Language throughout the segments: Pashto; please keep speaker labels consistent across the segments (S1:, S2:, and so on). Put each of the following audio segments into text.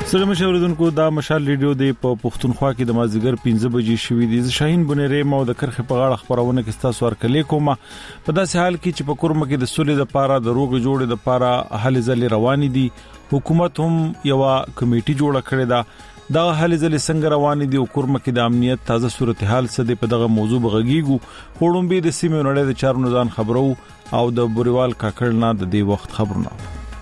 S1: سلام مشاوردونکو دا مشال ریډیو دی په پښتونخوا کې د مازیګر 15 بجې شوې دي. شاهین بنيري مو د کرخه په غاړه خبرونه کې تاسو ورکلې کومه. په داسې حال کې چې په کورمه کې د سولې د پاره د روغ جوړې د پاره هلې ځلې روان دي. حکومت هم یو کمیټي جوړه کړې ده. دا هلې ځلې څنګه روان دي او کورمه کې د امنیت تازه صورتحال څه دی په دغه موضوع بغږیږو. وړومبي د سیمې نړۍ د چارو نظام خبرو او د بوريوال کاکړ نه د دې وخت خبرونه.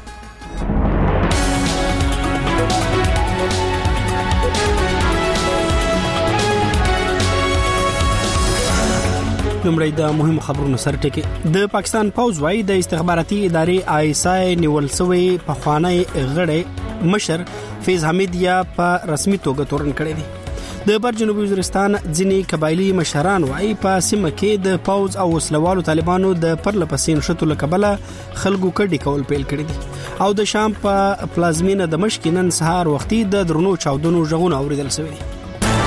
S2: لومړی د مهم خبرونو سره ټکی. د پاکستان پوځ وايي د استخباراتي ادارې ISI نیول شوی په خوانی غړی مشر فیض حمید یا په رسمي توګه تورن کړی دی. د بر جنوبي وزیرستان ځینی قبایلی مشران وايي په سیمه کې د پوځ او وسلوالو طالبانو د پرلپسین شتو لکبله خلکو کډی کول پیل کړی دي او د شام په پلازمینه دمشق نن سهار وختي د درنو چاودنو ژغون اوریدل شوی دي.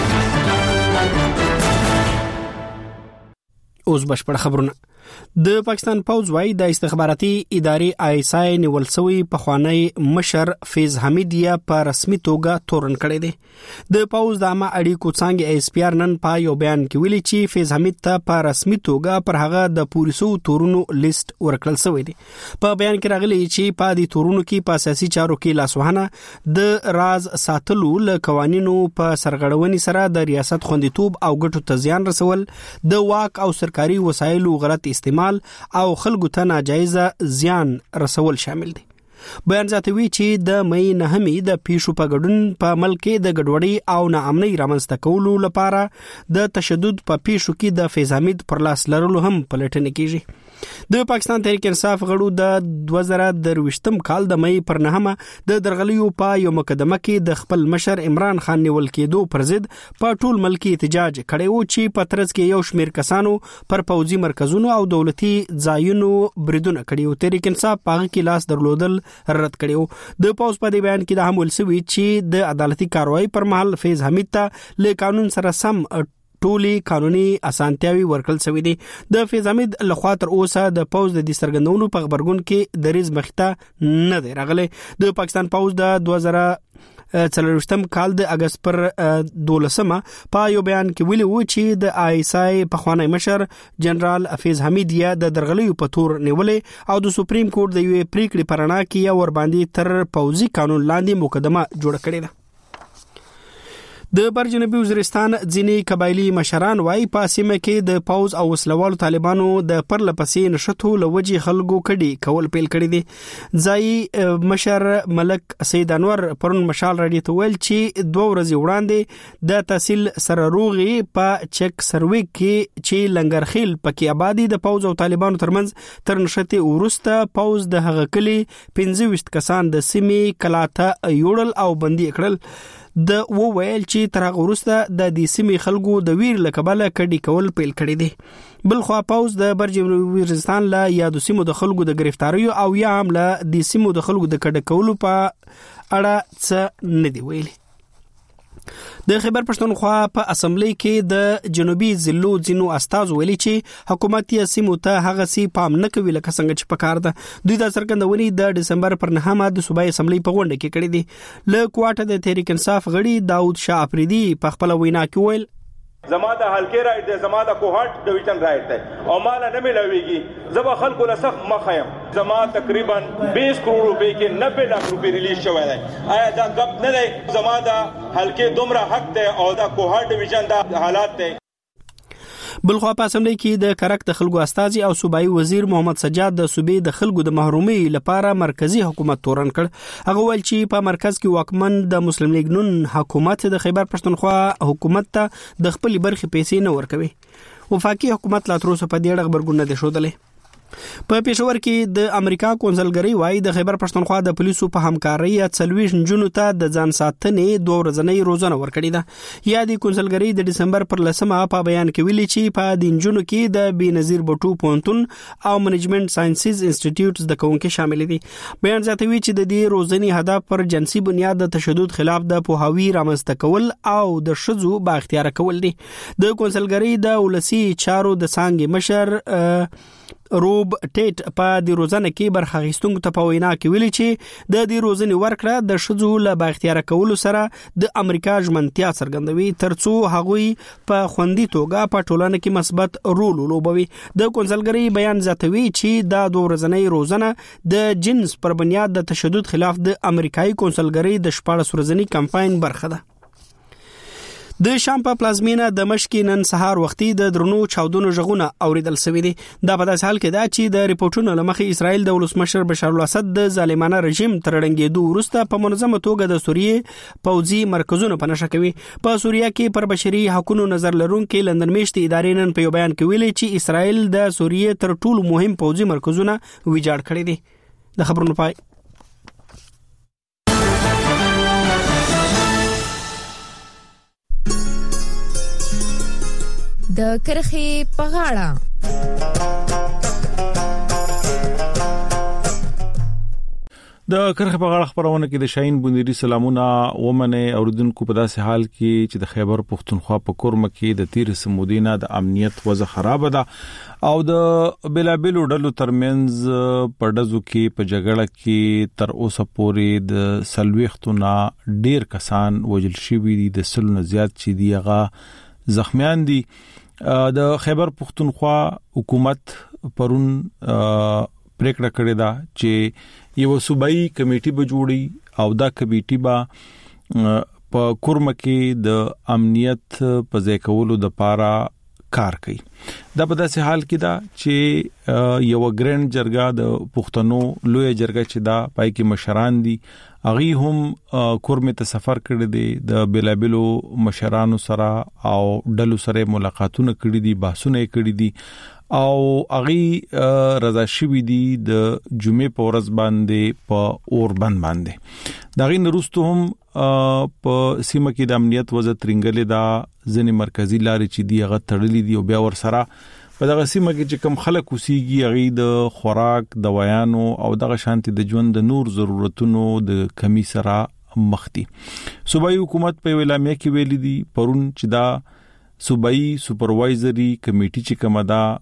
S2: اوس بشپړ خبرونه. د پاکستان پوځ وايي د استخباراتي ادارې ISI نیول شوی په خوانی مشر فیض حمید یا په رسمي توګه تورن کړی دی. د پوځ د عامه اړیکو څنګه SPR نن په یو بیان کې ویلي چې فیض حمید ته په رسمي توګه پر هغه د پولیسو تورونو لیست ورکړل شوی دی. په بیان کې راغلی چې په دې تورونو کې په سیاسي چارو کې لاسوهنه د راز ساتلو له قوانینو په سرغړونې سره د ریاست خوندیتوب او ګټو ته زیان رسول، د واک او سرکاري وسایلو غلط استعمال او خلکو ته ناجایزه زیان رسول شامل دي. بیان زیاتوي چې د مې نهمې د پیښو په ګډون په ملک کې د ګډوډۍ او ناامنۍ رامنځته کولو لپاره د تشدد په پیښو کې د فیض حمید پر لاس لرلو هم پلټنه کیږي. د پاکستان تحریک انصاف غړو د 2023 کال د مې پر نهمه د درغلیو په یو مقدمه کې د خپل مشر عمران خان نیول کېدو پر ضد په ټول ملکی احتجاج کړی و چې په ترڅ کې یو شمېر کسانو پر پوځي مرکزونو او دولتي ځایونو بریدونه کړي او تحریک انصاف په هغه کې لاس درلودل رد کړیو. د پوز په دی بیان کې د حمل سوي چې د عدالتي کاروایی پر مهال فیض حمید ته له قانون سره سم ټولي قانوني اسانتیاوي ورکړل شوې دي. د فیض حمید لخوا تر اوسه د پوز د سرګندونو په خبرګون کې د ریز مخته نه دی راغلی. د پاکستان پوز د 2023 کال د اگست پر 12 په یو بیان کې ویلي و چې د ISI په خوانی مشر جنرال فیض حمید یا د درغلیو په تور نیولې او د سپریم کورټ د یو پریکړې پرانا کې یا ور باندې تر پوزي قانون لاندې مقدمه جوړ کړې ده. د بر جنوبي وزیرستان ځینی قبایلی مشران وايي په سیمه کې د پوز او وسلوالو طالبانو د پرلپسې نشټو لوجي خلکو کډي کول پیل کړی دي. ځای مشر ملک سید انور پرون مشال راډیو ته ویل چې 2 ورځې وړاندې د تحصیل سرروغي په چک سروي کې چې لنګرخیل پکې آبادی د پوز او طالبانو ترمنځ تر نشټي ورسته پوز د هغه کلی 25 کسان د سیمې کلاته یوړل او بندي کړل. د وویل چې تر هغه وروسته د دې سیمې خلکو د ویر لکبله کډي کول پیل کړی دي. بل خو پوز د بر جنوبي وزیرستان لا یادو سیمو د خلکو د گرفتاریو او یا هم لا د سیمو د خلکو د کډه کولو په اړه څه نه دی ویلي. د خیبر پښتونخوا په اسمبلی کې د جنوبي ضلعو ځینو استازو ویلي چې حکومت یې سیمو ته هغه سي پام نه کوي لکه څنګه چې پکار ده. دوی د څرګندونې د دسمبر پر 9 د صوبایي اسمبلی په غونډه کې کړې دي. له کوټه د تحریک انصاف غړي داود شاه افریدي په خپل وینا کې ویل
S3: زما د حلقې رائټ دی، زما د کوهټ ډیویژن رائټ دی او مال نه ملاويږي. زما خلکو له سخت مخایم. زما تقریبا 20 کروڑ روپے کې 90 لک روپے ریلیز شوی دی. آیا دا غب نه دی؟ زما د حلقې دومره حق دی او د کوهټ ډیویژن د حالات دی.
S2: بلخوا په اسمبلی کې د کرک د خلکو استازي او صوبایي وزیر محمد سجاد د صوبې د خلکو د محرومي لپاره مرکزی حکومت تورن کړ. هغه ویل چې په مرکز کې واکمن د مسلم لیگ نون حکومت د خیبر پښتونخوا حکومت ته د خپل برخې پیسې نه ورکوي. وفاقي حکومت لا تر اوسه په دې اړه خبرګون نه دی ښودلی. په پېښور کې د امریکا کونسلګری وايي د خیبر پښتونخوا د پولیسو په همکارۍ 40 جنونو ته د ځان ساتنې 2 ورځې روزنه ورکړې ده. یا د کونسلګری د دسمبر پر 10 په بیان کې ویلي چې په دین جنونو کې د بنظیر بټو پونتون او منیجمنت ساينسز انسټیټیوټ د کوونکو شامل دي. بیان زیاتوي چې د دې روزنې هدف پر جنسي بنیاد د تشدد خلاف د پوهاوی رامنځته کول او د شذو با اختیار کول دي. د کونسلګری د ولسی چارو د څنګه مشر روب ټیټ په د روزنه کې برخه اخیستونکو ته په وینا کې ویلي چې د دې روزنې ورکړه د ښځو له بااختیار کولو سره د امریکا ژمنتیا څرګندوي ترڅو هغوی په خوندي توګه په ټولنه کې مثبت رول ولوبوي. د کونسلګرۍ بیان زیاتوي چې دا 2 ورځنۍ روزنه د جنس پر بنیاد د تشدد خلاف د امریکایي کونسلګرۍ د 14 ورځني کمپاین برخه ده. د شام په پلازمینه دمشق نن سهار وختي د درنو چاودنو ژغونه اوریدل شوې دي. دا په داسې حال کې ده چې د ریپورتونو لمخې اسرائیل د ولسمشر بشار الاسد د ظالمانه رژیم تر ړنګېدو وروسته په منظمه توګه د سوریې پوځي مرکزونو په نښه کوي. په سوریه کې پر بشري حقوقو نظر لرونکي لندن میشتې ادارې نن په یو بیان کې ویلي چې اسرائیل د سوریې تر ټولو مهم پوځي مرکزونه ویجاړ کړي دي. د خبرونو پای.
S4: د کرخې په غاړه
S1: د کرخې په غاړه خبرونه کې د شاهین بندری سلامونه ومنه اوردونکو په داسې حال کې چې د خیبر پختونخوا په کورمه کې د تیر سمودینه د امنیت وضع خراب ده او د بلابلو ډلو ترمنځ په دزو کې په جګړه کې تر اوسه پورې د سلويختونه ډیر کسان وژل شوي دي د سلو نه زیات چې دیغه زخمیان دي. د خیبر پختونخوا حکومت پرون پریکړه کړې ده چې یو صوبایي کمیټي به جوړي او دا کمیټي به په کورمه کې د امنیت په ځای کولو د پاره کار کوي. دا په داسې حال کې ده چې یو ګرند جرګه د پښتنو لوی جرګه چې دا پای کې مشران دي اغي هم کورمه ته سفر کړی دی د بلابلو مشرانو سره او ډلو سره ملاقاتونه کړی دي بحثونه کړی دي او اغي رضا شوی دي د جمعې په ورځ باندې په اوربند باندې دغه نورستو هم په سیمه کې د امنیت وضع ترنګلې دا ځنې مرکزی لارې چې دی هغه تړلې دي او بیا ور سره په دغه سیمه کې چې کم خلک اوسېږي هغه د خوراک دوايانو او دغه شانتي د ژوند د نور ضرورتونو د کمی سره مخ دي. صوبایي حکومت په اعلامیه کې ویلي دي پرون چې دا صوبایي سپروایزري کمیټي چې کومه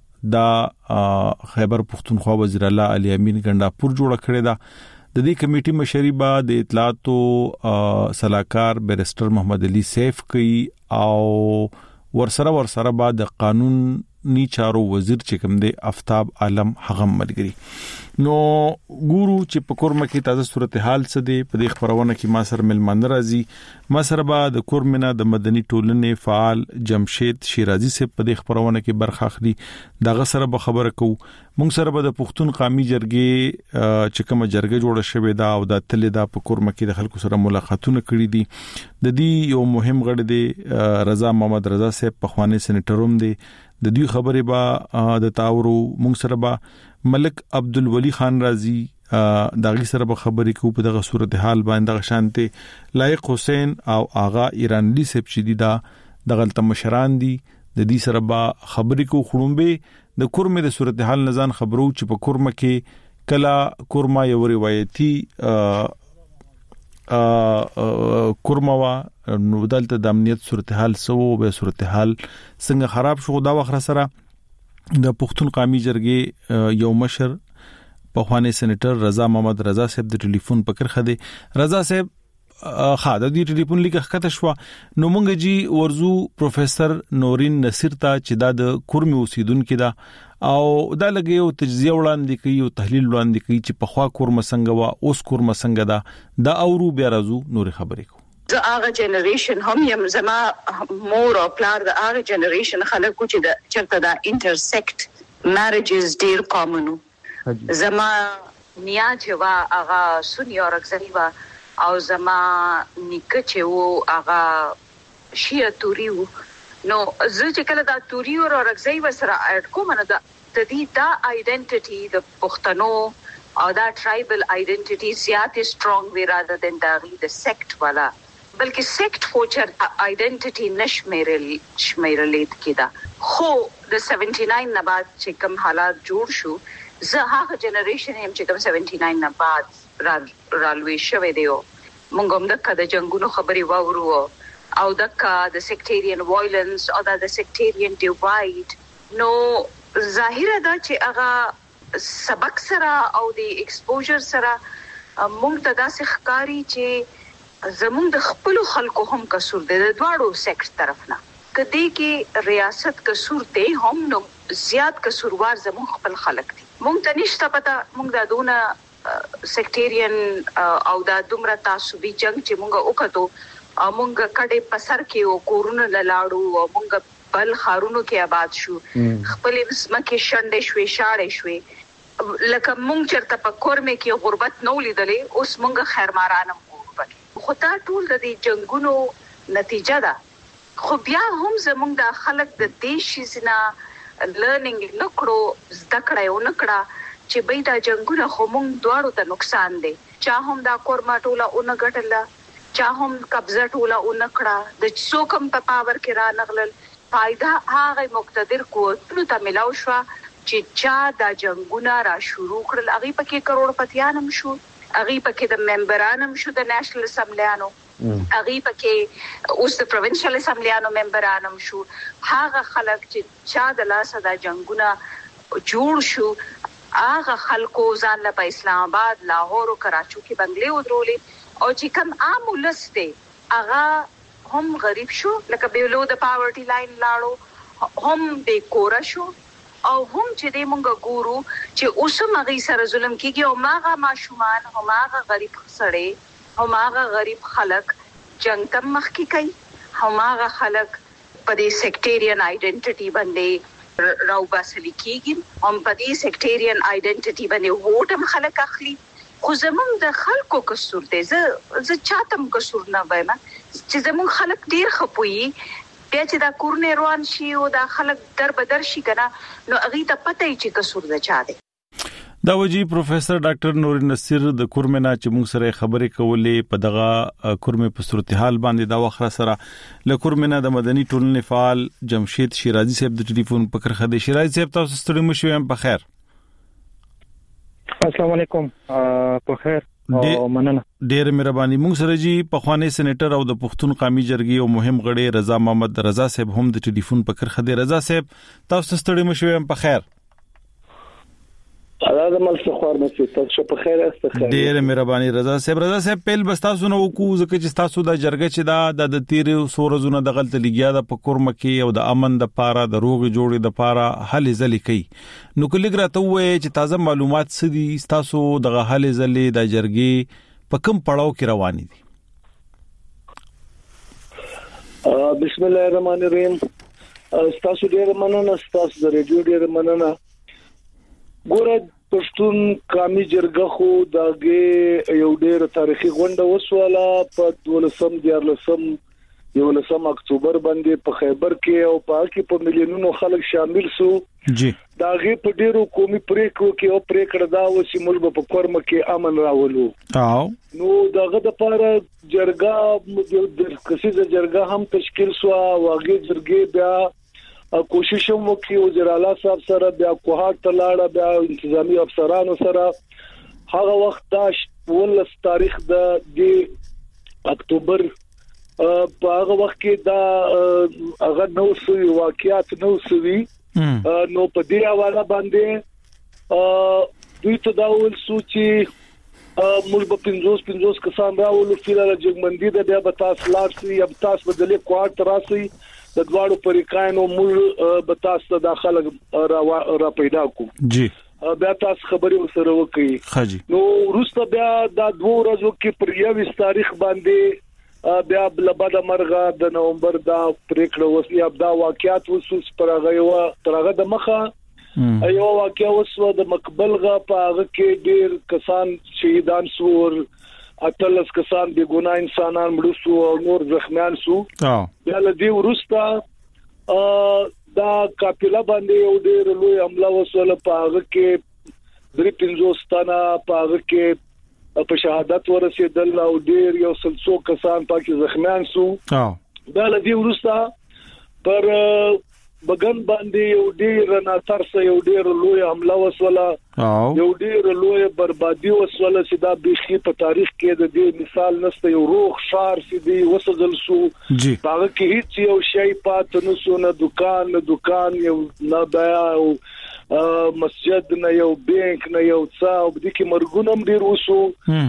S1: دا خیبر پختونخوا وزیر الله علي امین ګنداپور جوړ کړی دا. د دې کمیټي مشري با د اطلاعاتو صلاحکار بیرسټر محمد علي سیف کوي او ورسره با د قانون نی چارو وزیر چې کوم دی آفتاب عالم هغه ملګری. نو ګورو چې په کورمه کې تازه صورتحال څه دی په دې خبرونه کې ما سره ملمان راځي ما سره به د کورمنه د مدني ټولنې فعال جمشید شیرازي سے په دې خبرونه کې برخه اخلي دغه سره به خبره کو مونږ سره به د پښتون قومي جرګې چې کوم جرګه جوړه شوې ده او د تل د په کورمه کې د خلکو سره ملاقاتونه کړې دي د دې یو مهم غړي دی رضا محمد رضا صاحب په خواني سېنیټروم دی د دوی خبرې با د تاورو مونږ سره به ملک عبدالولی خان رازی داغي سره به خبرې کوو په دغه صورتحال باندې شانته لایق حسین او آغا ایرانلی صاحب چې دي دا دغه مشران دي د دې سره به خبرې کوو خړومبه د کورمه د صورتحال نزان خبرو چې په کورمه کې کلا کورما یو روایتي کورما وا نو دلته د امنیت صورتحال سو به صورتحال څنګه خراب شو دا وخت سره د پښتون قومي جرګې یو مشر په خواني سېنیټر رضا محمد رضا صاحب د ټلیفون پکړ خده رضا صاحب خاده دی ټلیفون لیکه خطه شو نو مونږ جی ورزو پروفیسور نورین نصیر ته چې دا د کورمي اوسیدونکو دا او دا لګي او تجزیه وړاندې کوي او تحلیل وړاندې کوي چې په خوا کورمه څنګه وا اوس کورمه څنګه دا دا اورو بیا راځو نور خبرې کو
S5: زه هغه جنریشن هم یم زما مور او پلار د هغه جنریشن خلکو چې د چرته دا انټرسیکټ مارجز ډیر کامنو زما نیا چې وا هغه سنی اورکزري وا او زما نیکه چې وو هغه شیعه توري وو نو زه چې کله دا توري او اورکزري وسره اډ کوم نه د دې دا آیډنټیټي د پښتنو او دا ټرایبل آیډنټیټي زیات سترونګ وی rather than د سیکټ والا بلکې سیکټ فوچر آیډنټیټي نشمیرلیت کیدا خو د 79 نه بعد چې کوم حالات جوړ شو زه هغه جنریشن هم چې کوم 79 نه بعد رالوي شوه دیو مونږ هم د جنگونو خبري واورو او د سیکټریان وایلنس او د سیکټریان ډیوایډ نو ظاهره ده چې هغه سبق سره او د ایکسپوژر سره موږ ته داسې ښکاری چې زموږ د خپل خلکو هم قصور دی د دواړو سیکټ طرف نه کدی کې ریاست قصور دی هم نو زیات قصوروار زموږ خپل خلک دي موږ ته نشته پته موږ د دونه سیکټریان او د دومره تعصبي جنگ چې موږ وکړو موږ کډې پسر کې او کورونه لاړو او موږ بل خارونو کې آباد شو خپل مسمکه شندې شوي شاړې شوي لکه موږ چرته په کورمه کې غربت نو لیدلې اوس موږ خیرمارانم غربت خو تا ټول د دې جنگونو نتیجه ده خو بیا هم زموږ د خلک د دې شیزنا لرنینګ نکړو زده کړو نکړه چې به دا جنگونه خو موږ دواړو ته نقصان دی چا هم دا کورما ټوله اون غټله چا هم قبضه ټوله اون کړه د څوکم په پاور کې را نغلل فائدہ هغه مقتدر قوتونو ته ملاو شو چې چا دا جنگونه را شروع کړل هغه پکې کروڑپتیانم شو هغه پکې د ممبرانم شو د نېشنل اسمبلیانو هغه پکې اوس د پروینشل اسمبلیانو ممبرانم شو هغه خلک چې چا د لاسه دا جنگونه جوړ شو هغه خلکو ځان له اسلام آباد لاهور او کراچو کې بنگلې ودرولې او چې کوم عام ولسته هغه هم غریب شو لکه بیلو د پاورټي لاین لاړو هم بے کور شو او هم چې د مونږ ګورو چې اوس مغي سره ظلم کیږي او ماغه ماشومان هم هغه غریب سړی هم هغه غریب خلک جنگ تم مخ کی کوي هم هغه خلک په دې سیکټریان آئیډنټیټي باندې راو باسل کیږي هم په دې سیکټریان آئیډنټیټي باندې ووټ هم خلک اخلي خو زمونږ د خلکو قصور دی زه چاتم قصور نه وایم چې زمونږ خلک ډیر خپوي بیا چې دا کورنه روان شي او دا خلک در بدر شي کنه نو هغه ته پته یې چې قصور ده چا دی
S1: دا وجی پروفیسور ډاکټر نور نصیر د کورمنا چې موږ سره خبرې کولې په دغه کورمه په صورتحال باندې دا وخت سره ل کورمنا د مدني ټولنې فعال جمشید شیرازي صاحب د ټلیفون په کرخه د شیرازي صاحب تاسو ستړي مشو هم په خیر
S6: السلام علیکم په خیر او مننه
S1: ډېر مهرباني موږ سره جی په خوانې سېنیټر او د پښتون قومي جرګې او مهم غړي رضا محمد رضا صاحب هم د ټلیفون په کرخه د رضا صاحب تاسو ستړي مشو هم په خیر
S7: دا مل څه خور مې تاسو په خیر است خیر
S1: ډېر مهرباني رضا صاحب پیل بس تاسو نو کو ځکه چې تاسو د جرګه چې دا د تیر سورزونه د غلط لګیا د پکورم کې او د امن د پاره د روغ جوړې د پاره حل ځلې کوي نو کله ګرته وې چې تازه معلومات سدي تاسو د حل ځلې د جرګې په کوم پړاو کې روان دي
S7: بسم الله الرحمن الرحیم تاسو ډېر مننه تاسو د ریډیو ډېر مننه ګوره پښتون قومي جرګه خو دغه یو ډېر تاریخي غونډه وسواله په 12 اکتوبر باندې په خیبر کې او په کې په ملیونونو خلک شامل شو
S1: جی
S7: دغه په ډېرو قومي پریکړو کې او پریکړه دا و چې موږ په کورم کې امن راولو نو دغه د لپاره جرګه د کسيزه جرګه هم تشکیل شو واغې جرګې بیا کوشش وکړي او جلاله صاحب سره بیا کوهات تلاړه بیا انتظامی افسرانو سره هغه وخت دا 19 تاریخ د اکتوبر په هغه وخت کې دا هغه نو سوي واقعیت نو سوي نو په دې حواله باندې دوی ته دا ول سوچي موږ په 50 کسان راولو فیلاله جګمندي د بیا به تاسو لارسي یا تاسو بدلې کوهات راسي د دواړو پریکاینو موږ به تاسو داخله را پیدا کو
S1: جی
S7: بیا تاسو خبرې سره وکړي نو وروسته بیا د 2 ورځو کې پر 21 تاریخ باندې بیا بلبد مرغه د نومبر دا پریکړه وسیا دا واقعیت وسوس پرغه د مخه ایو واقعیا وسو د مقبلغه په هغه کې ډیر کسان شهیدان سور اتلس کسان بے ګناه انسانان مړ شو او نور زخمیان شو بیا لدی ورستا دا کاپیلا باندې یو ډیر لوی حمله وسوله په هغه کې 350 تنه په هغه کې په شهادت ورسېدل او ډیر یو سلسو کسان پکې زخمیان شو بیا لدی ورستا پر بغن باندې یو ډیر ناترسه یو ډیر لوی حمله وسوله یو ډیر لوی بربادي وسوله چې دا بيخي په تاریخ کې د دې مثال نشته یو روغ شار چې دی وسدل شو هغه کې هیڅ یو شی پات نه سو نه دکان یو نه بیا او مسجد نه یو بانک نه یو څا او د کې مرګونم ډیر وسو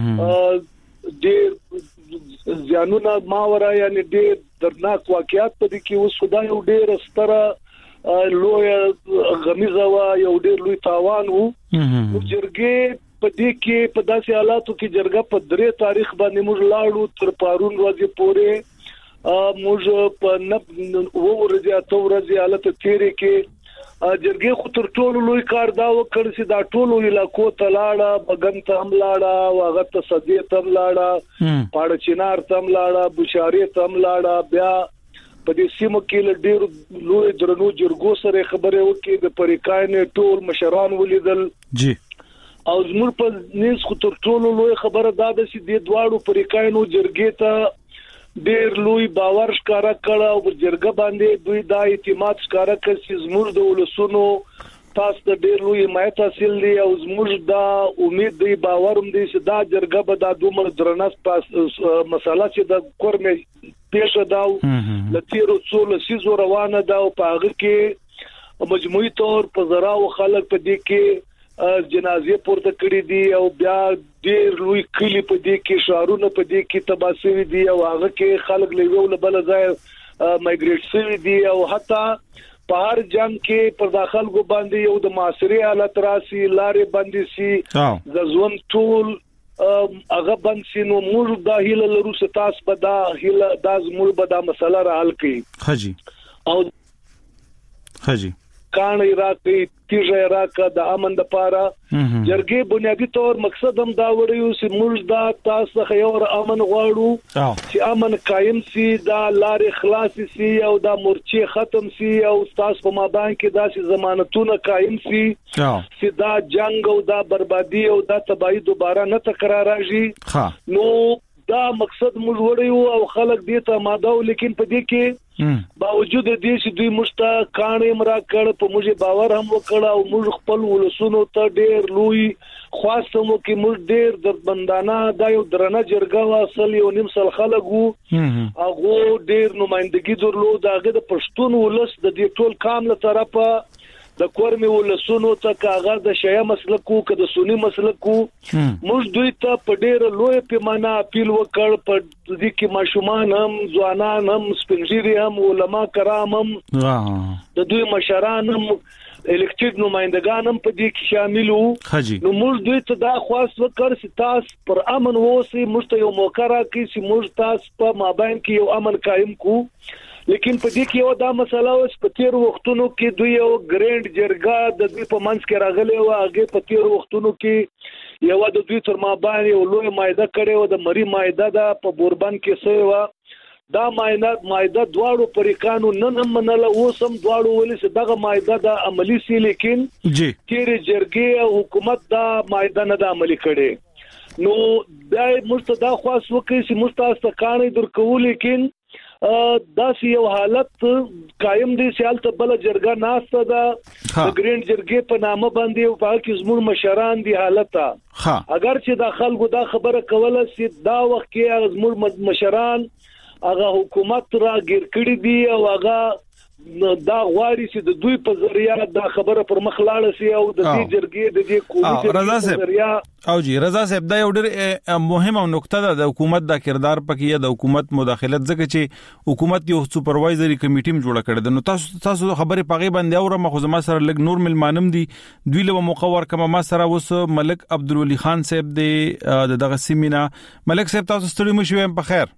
S7: ډیر ځانونه ماورا یعنی ډیر درناک واقعیات په دې کې وسو دا یو ډیر ستره لوی غمیزه وا یو ډیر لوی تاوان وو جرګې په دې کې په داسې حالاتو کې جرګه په 3 تاریخ باندې موږ لاړو تر پارون ورځې پورې موږ په ورځې اته ورځې حالت تیرې کې جرګې خو تر ټولو لوی کار دا وکړ چې دا ټولو علاقو ته لاړه بغن ته هم لاړه واغه ته صدې ته هم لاړه پاړ چینار ته هم لاړه بشاري ته هم لاړه بیا په دې سیمو کې له ډېر لوی درنو جرګو سره خبرې وکړي د پریکاین ټول مشران ولیدل جی او زموږ په نس خو تر ټولو لوی خبره دا ده چې د دواړو پریکاینو جرګې ته ډېر لوی باور ښکارا کړ او جرګه باندې دوی دا اعتماد ښکارا کړ چې زموږ د ولسونو تاسو د ډېر لوی حمایت حاصل دی او زموږ دا امید دی باورم دی چې دا جرګه به دا دومره درنه مسله چې د کورمه پیښه داو لتیرو څول سيزو روانه دا او په هغه کې مجموعي تور په زرا او خلک په دې کې جنازې پورته کړې دي او بیا ډېر لوی کلی په دې کې شهرونه په دې کې تباسوي دي او هغه کې خلک له یو بل ځای مایګریټ شوي دي او حتی په هر جنگ کې پر داخل کو باندې یو د معاصري حالت راسي لارې باندې سي ځوان ټول هغه باندې نو موږ د هیله لرو چې تاسو به دا هیله د زموږ به دا مسله حل کړي
S1: خجی او خجی
S7: کان عراقي تیږه عراق د امن د پاره جرګې بنیادی طور مقصد هم دا وړیو چې موږ دا تاسو خيور امن غواړو چې امن قائم سي دا لارې خلاص سي او دا مورچه ختم سي او تاسو په مابین کې داسې ضمانتونه قائم سي چې دا جنگ او دا بربادي او دا تباہي دوباره نه تکرار راشي نو دا مقصد موږ وړیو او خلک دې ته ماده لیکن په دې کې باوجود دې چې دوی مشتا کانې مرا کړ په موږ باور هم وکړ او موږ خپل ولسونو ته ډېر لوی خواستمو کې موږ ډېر دردمندانه دا یو درنه جرګه واصل یو نیم سل خلکو هغه ډېر نمائندګي درلود هغه د پښتون ولس د دې ټول کامله طرفه د کورمي ولسونو ته کاغذ د شیا مسلکو که د سنی مسلکو موږ دوی ته په ډېر لوی پیمانه اپیل وکړ په دې کې ماشومان هم ځوانان هم سپینږیري هم علما کرام هم د دوی مشران هم الکټډ نمائندگان هم په دې کې شامل وو نو موږ دوی ته دا خواست وکړ چې تاسو پر امن ووسی موږ ته یو موقع راکړي چې موږ تاسو په مابین کې یو امن قائم کو لیکن په دې کې یو دا مسله اوس په تیر وختونو کې دوی یو ګرینډ جرګه د دوی په منځ کې راغلي او هغه په تیر وختونو کې یو د دوی تر مابین یو لوی مایده کړي او د مری مایده دا په بوربن کې سوی و دا مایده دواړو پریکانو نن هم منله اوسم دواړو ولې چې دغه مایده د عملی سي لیکن تیر جرګه حکومت دا مایده نه د عملی کړي نو دا مستدا خاص وکړي چې مستاسته کانې درکول لیکن داسې یو حالت قائم دي چې حالت بل جرګه ناسته دا ګرینډ جرګې په نامه باندې او په کې زموږ مشران دي حالت اگر چې د خلکو دا خبره کوله چې دا وخت کې زموږ مشران هغه حکومت را ګیر کړی دي او هغه دا غواړي چې د دوی په ذریعہ دا خبره پر مخ لاړه سي او د دې جرګې د دې قومي
S1: رضا صاحب او جی رضا صاحب دا یو ډېر مهمه نقطه ده د حکومت د کردار پکې د حکومت مداخلت ځکه چې حکومت یو سپروایزري کمیټه جوړ کړې ده نو تاسو خبره پغې باندې اورم خو زما سره لګ نور ملمانم دي دوی له مقور کما ما سره وس ملک عبدالولي خان صاحب دغه سیمینا ملک صاحب تاسو ستړي مشوي په خیر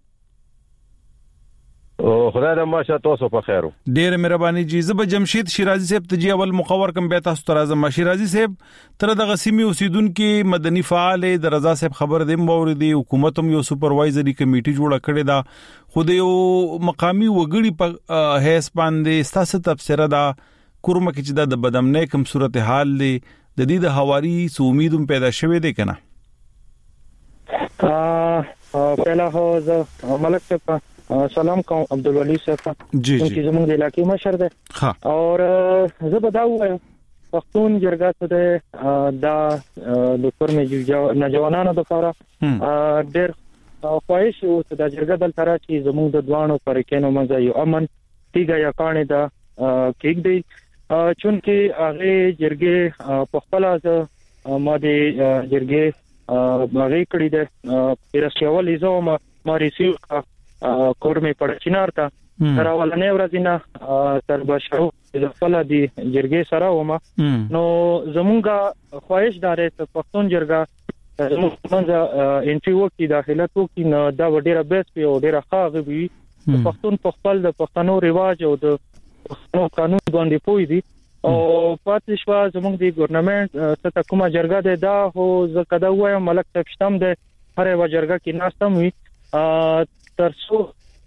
S8: او خدای دې ماشه تاسو په خیر
S1: ډېر مهرباني جی زب جمشید شیرازي صاحب ته جی اول مقور کم به تاسو تر اعظم شیرازي صاحب تر دغه سیمه اوسیدونکو مدني فعال د رضا صاحب خبر دې موردي حکومت هم یو سپروایزري کمیټه جوړه کړې ده خو د یو مقامي وګړي په هیڅ باندې ستاسو تفسیر دا کورمه کې چې د بدامنۍ کوم صورتحال دی د دې د حواري سو امیدوم پیدا شوه دی کنه
S6: پہلا هو ملک صاحب سلام کوم عبدالولي صاحب
S1: جی
S6: چې زموږ د علاقې مشر دی او زه به دا وایم پښتون جرګه ته دا د کورمه نوجوانانو لپاره ډېر خواهش او د جرګه دل تر چې زموږ د دوانو پرکینو منځ یو امن تیګه یا کانې دا کېږي چونکه هغه جرګې په خپل ما د جرګې هغه کړی ده پیرسیول ایزو ما ریسیو کورمه پړچینار ته تر اولنې ورځې نه تر بشو د خپل د جرګې سره ومه نو زمونږه خواهش دار ته پښتون جرګه زمونږه انټریو کې داخله تو کې نو دا ډیره بیس په ډیره ښه غوي پښتون په خپل د پښتنو رواج او د پښتنو قانون باندې پوي دي او پاتې شو زمونږ د ګورنمنت ته کومه جرګه ده دا هو زکه دا وایم ملک تفشتم ده هر یو جرګه کې ناستم وي ترڅو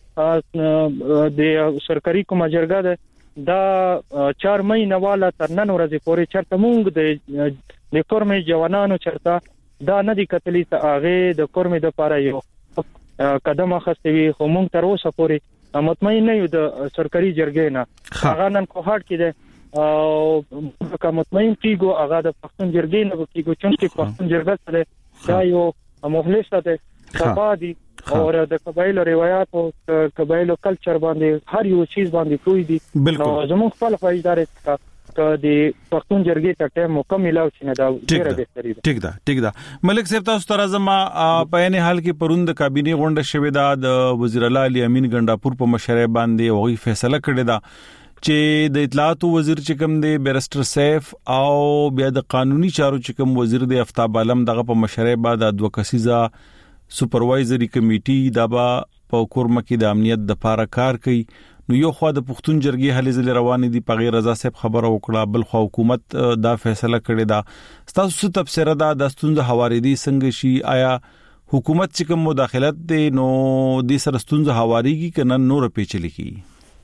S6: د سرکاري کومه جرګه ده دا 4 مې نواله تر نن ورځې پورې چرته مونږ د کورمې جوانانو چرته دا نه دي کتلی ته هغه د کورمې د پاره یو قدم اخستوي خو مونږ تر اوسه پورې مطمئن نه یو د سرکاري جرګې نه هغه نن کوهاټ کې ده او کوم مطمئن کیږو هغه د پښتون جرګې نه کیږو چې پښتون جرګه سره دا یو مخلص ده تبادي او د قبایلو روایت او قبایلو کلچر باندې هر یو چیز باندې کوي دي نو زموږ خپل فائدار ته د پښتون جرګې ته ټیم مکمل او چې نه دا ډیره بهتري ده
S1: ټیک ده ملک صاحب تاسو تر ازما په نه حال کې پروند کابینه غونډه شوې ده د وزیر اعلی علي امین ګنڈاپور په مشرۍ باندې وغي فیصله کړې ده چې د اطلاعات وزیر چې کوم دی بیرسټر سیف او بیا د قانوني چارو چې کوم وزیر دی افتاب عالم دغه په مشرۍ بعد د وکسیزا سپروایزري کمیټي دا په کورمه کې د امنیت د پاره کار کوي نو یو خو د پښتون جرګې هلې ځلې روان دي په غیر رضا صاحب خبره وکړه بل خو حکومت دا فیصله کړې ده تاسو څه تفسیر ده د ستونزې حواریدي څنګه شي آیا حکومت چې کوم مداخلت دي نو د سر ستونزې حواریږي کنه نور پیچلې کی